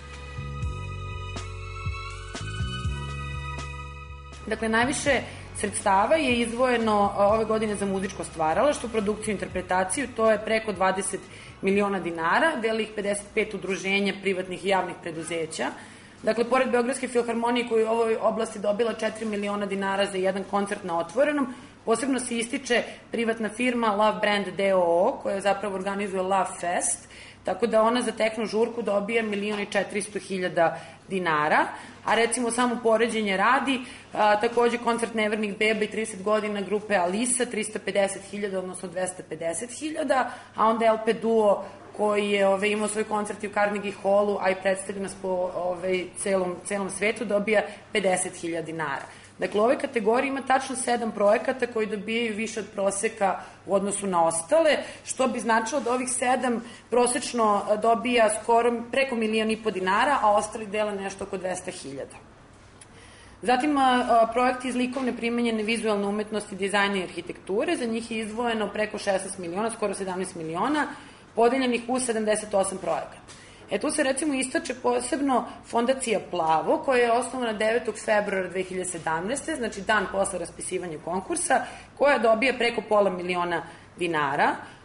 Dakle, najviše sredstava je izdvojeno ove godine za muzičko stvaralaštvo, produkciju i interpretaciju, to je preko dvadeset miliona dinara, deli ih pedeset pet udruženja privatnih i javnih preduzeća. Dakle, pored Beogradske filharmonije koja je u ovoj oblasti dobila četiri miliona dinara za jedan koncert na otvorenom, posebno se ističe privatna firma Love Brand d o o koja zapravo organizuje Love Fest, tako da ona za tehno žurku dobija milion i četiristo hiljada dinara, a recimo samo poređenje radi, a, takođe koncert Nevernih beba i trideset godina grupe Alisa, trista pedeset hiljada, odnosno dvesta pedeset hiljada, a onda el pe Duo koji je ove, imao svoj koncert i u Carnegie Hallu, a i predstavlja nas po ove, celom, celom svetu, dobija pedeset hiljada dinara. Dakle, u ovoj kategoriji ima tačno sedam projekata koji dobijaju više od proseka u odnosu na ostale, što bi značilo da ovih sedam prosečno dobija skoro preko milion i po dinara, a ostali dele nešto oko dvesta hiljada. Zatim, projekti iz likovne primenjene vizualne umetnosti, dizajna i arhitekture, za njih je izdvojeno preko šesnaest miliona, skoro sedamnaest miliona, podeljenih u sedamdeset osam projekata. E tu se recimo istače posebno Fondacija Plavo, koja je osnovana devetog februara dve hiljade sedamnaeste. znači dan posle raspisivanja konkursa, koja dobija preko pola miliona dinara.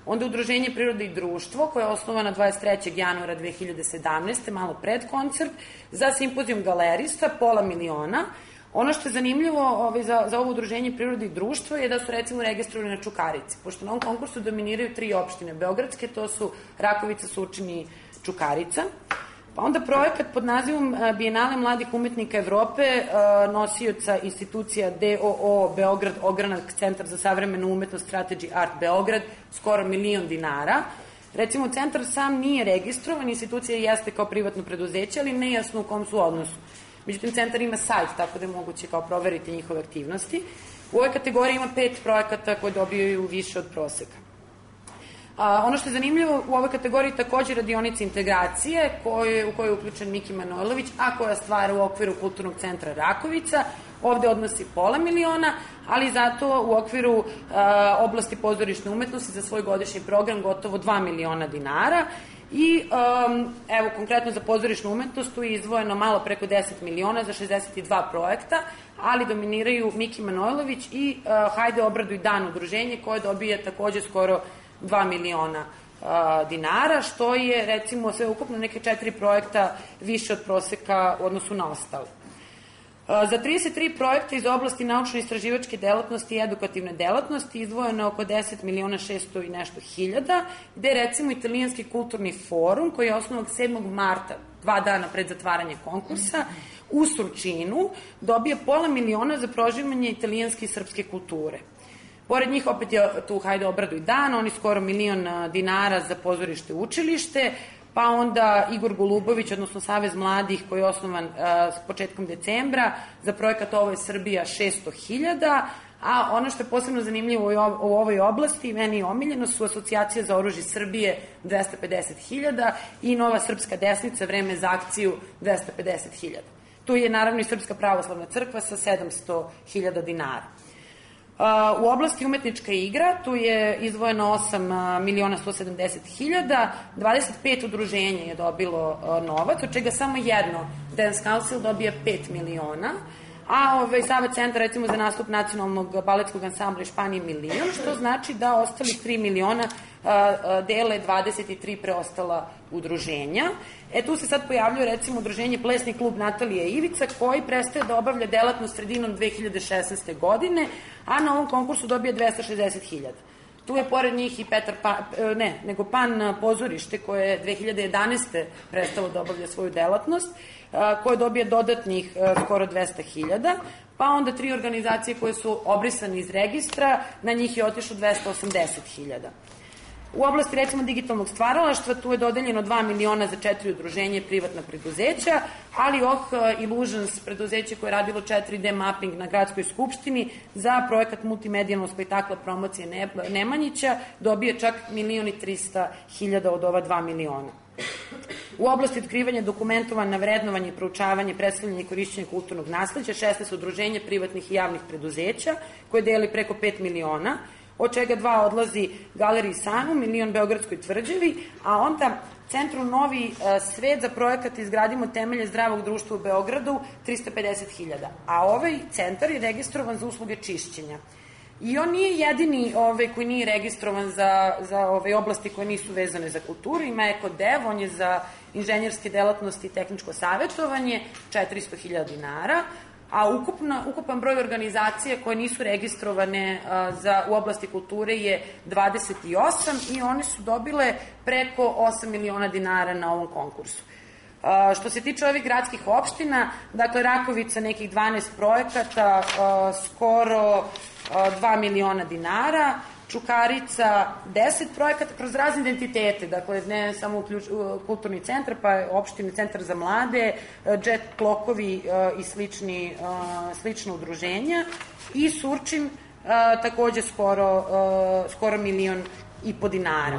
Onda Udruženje Prirode i društvo, koje je osnovano dvadeset trećeg januara dve hiljade sedamnaeste. malo pred koncert, za simpozijum galerista, pola miliona. Ono što je zanimljivo ovaj, za, za ovo Udruženje Prirode i društvo je da su recimo registrovani na Čukarici, pošto na ovom konkursu dominiraju tri opštine beogradske, to su Rakovica, Surčin i Čukarica. Pa onda projekat pod nazivom Bijenale mladih umetnika Evrope, nosioca institucija D O O Beograd, Ogranak Centar za savremenu umetnost Strategy Art Beograd, skoro milion dinara. Recimo, centar sam nije registrovan, institucija jeste kao privatno preduzeće, ali nejasno u kom su odnosu. Međutim, centar ima sajt, tako da je moguće kao proveriti njihove aktivnosti. U ovoj kategoriji ima pet projekata koji dobijaju više od proseka. A, ono što je zanimljivo u ovoj kategoriji takođe radionica integracije koje, u kojoj je uključen Miki Manojlović, a koja stvara u okviru Kulturnog centra Rakovica. Ovde odnosi pola miliona, ali zato u okviru a, oblasti pozorišne umetnosti za svoj godišnji program gotovo dva miliona dinara. I um, evo, konkretno za pozorišnu umetnost tu je izdvojeno malo preko deset miliona za šezdeset dva projekta, ali dominiraju Miki Manojlović i uh, Hajde obraduj dan udruženje koje dobije takođe skoro dva miliona uh, dinara, što je recimo sve ukupno neke četiri projekta više od proseka u odnosu na ostale. Za trideset tri projekta iz oblasti naučno-istraživačke delatnosti i edukativne delatnosti izdvojeno je oko deset miliona šesto i nešto hiljada, gde je recimo Italijanski kulturni forum, koji je osnovan sedmog marta, dva dana pred zatvaranje konkursa, u Surčinu, dobije pola miliona za prožimanje italijanske i srpske kulture. Pored njih opet je tu Hajde obraduj dan, oni skoro milion dinara za pozorište učilište, pa onda Igor Golubović, odnosno Savez mladih, koji je osnovan uh, s početkom decembra, za projekat Ovo je Srbija šesto hiljada, a ono što je posebno zanimljivo u ovoj oblasti, meni je omiljeno, su Asocijacija za oružje Srbije dvesta pedeset hiljada i Nova srpska desnica, Vreme za akciju dvesta pedeset hiljada. Tu je naravno i Srpska pravoslavna crkva sa sedamsto hiljada dinara. U oblasti umetnička igra tu je izdvojeno osam miliona sto sedamdeset hiljada, dvadeset pet udruženja je dobilo novac, od čega samo jedno, Dance Council, dobije pet miliona, a ovaj, Savet centra recimo za nastup nacionalnog baletskog ansambla iz Španije milion, što znači da ostali tri miliona dele dvadeset tri preostala udruženja. E tu se sad pojavljuje recimo udruženje Plesni klub Natalija Ivica, koji prestaje da obavlja delatnost sredinom dve hiljade šesnaeste. godine, a na ovom konkursu dobije dvesta šezdeset hiljada. Tu je pored njih i Petar Pan, ne, nego Pan pozorište, koje je dve hiljade jedanaeste. prestalo da obavlja svoju delatnost, koje dobije dodatnih skoro dvesta hiljada, pa onda tri organizacije koje su obrisane iz registra, na njih je otišlo dvesta osamdeset hiljada. U oblasti, recimo, digitalnog stvaralaštva, tu je dodeljeno dva miliona za četiri udruženje privatna preduzeća, ali Oh Illusions, preduzeće koje je radilo četiri D mapping na gradskoj skupštini za projekat multimedijalnog spektakla promocije Nemanjića, dobije čak milion i trista hiljada od ova dva miliona. U oblasti otkrivanja dokumentovanja, vrednovanje, proučavanje, predstavljanje i korišćenje kulturnog nasleđa, šesnaest udruženja privatnih i javnih preduzeća, koje deli preko pet miliona, od čega dva odlazi Galeriji Sanu, milion Beogradskoj tvrđavi, a onda Centru Novi svet za projekat Izgradimo temelje zdravog društva u Beogradu, trista pedeset hiljada. A ovaj centar je registrovan za usluge čišćenja. I on nije jedini ovaj, koji nije registrovan za, za ove oblasti koje nisu vezane za kulturu. Ima EkoDev, on je za inženjerske delatnosti i tehničko savjetovanje, četiristo hiljada dinara, a ukupna, ukupan broj organizacija koje nisu registrovane a, za, u oblasti kulture je dvadeset osam i one su dobile preko osam miliona dinara na ovom konkursu. A, što se tiče ovih gradskih opština, dakle Rakovica nekih dvanaest projekata, a, skoro a, dva miliona dinara, Čukarica deset projekata kroz razne identitete, dakle ne samo uključ, kulturni centar, pa opštini centar za mlade, džet klokovi i slični, slična udruženja, i Surčin takođe skoro, skoro milion i po dinara.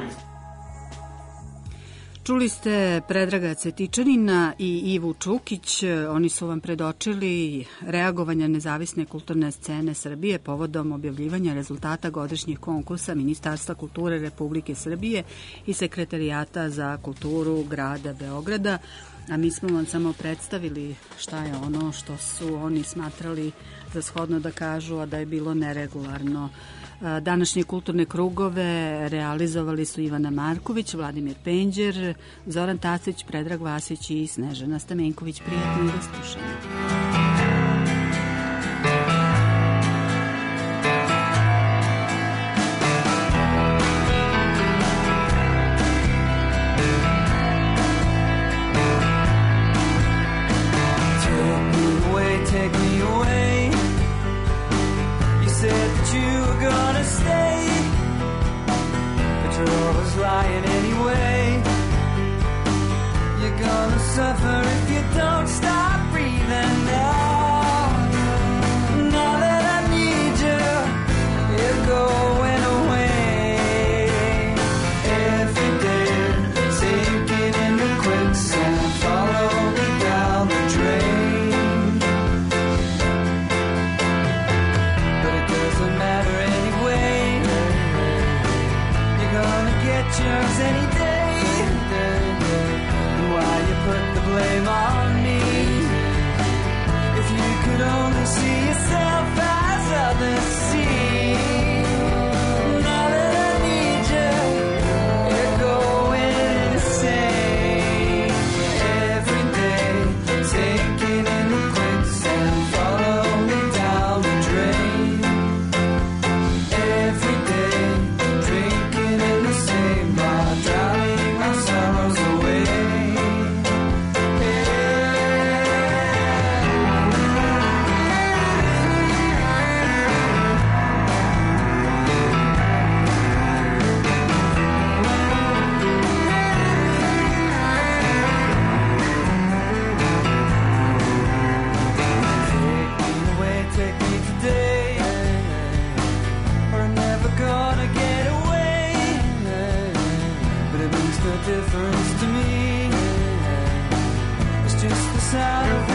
Čuli ste Predraga Cvetičanina i Ivu Čukić. Oni su vam predočili reagovanja nezavisne kulturne scene Srbije povodom objavljivanja rezultata godišnjih konkursa Ministarstva kulture Republike Srbije i Sekretarijata za kulturu grada Beograda. A mi smo vam samo predstavili šta je ono što su oni smatrali za shodno da kažu, a da je bilo neregularno Današnje kulturne krugove realizovali su Ivana Marković, Vladimir Penđer, Zoran Tasić, Predrag Vasić i Snežana Stamenković. Prijatno da slušamo. Take me away. You said that you were gonna stay, but you're always lying anyway. You're gonna suffer if you don't stop breathing now. Now that I need you, you're going away. Every day, sinking into quicksand, follow me down the drain. Yours any day, and why you put the blame on me? If you could only see yourself as others see. Now that I need you, you're going insane. Every day, sinking in the quicksand, follow me down the drain. Every day, drinking in the same bar, drowning my sorrows away. Take me away, take me today, or I'm never gonna get away. But it makes no difference to me. It's just the sound of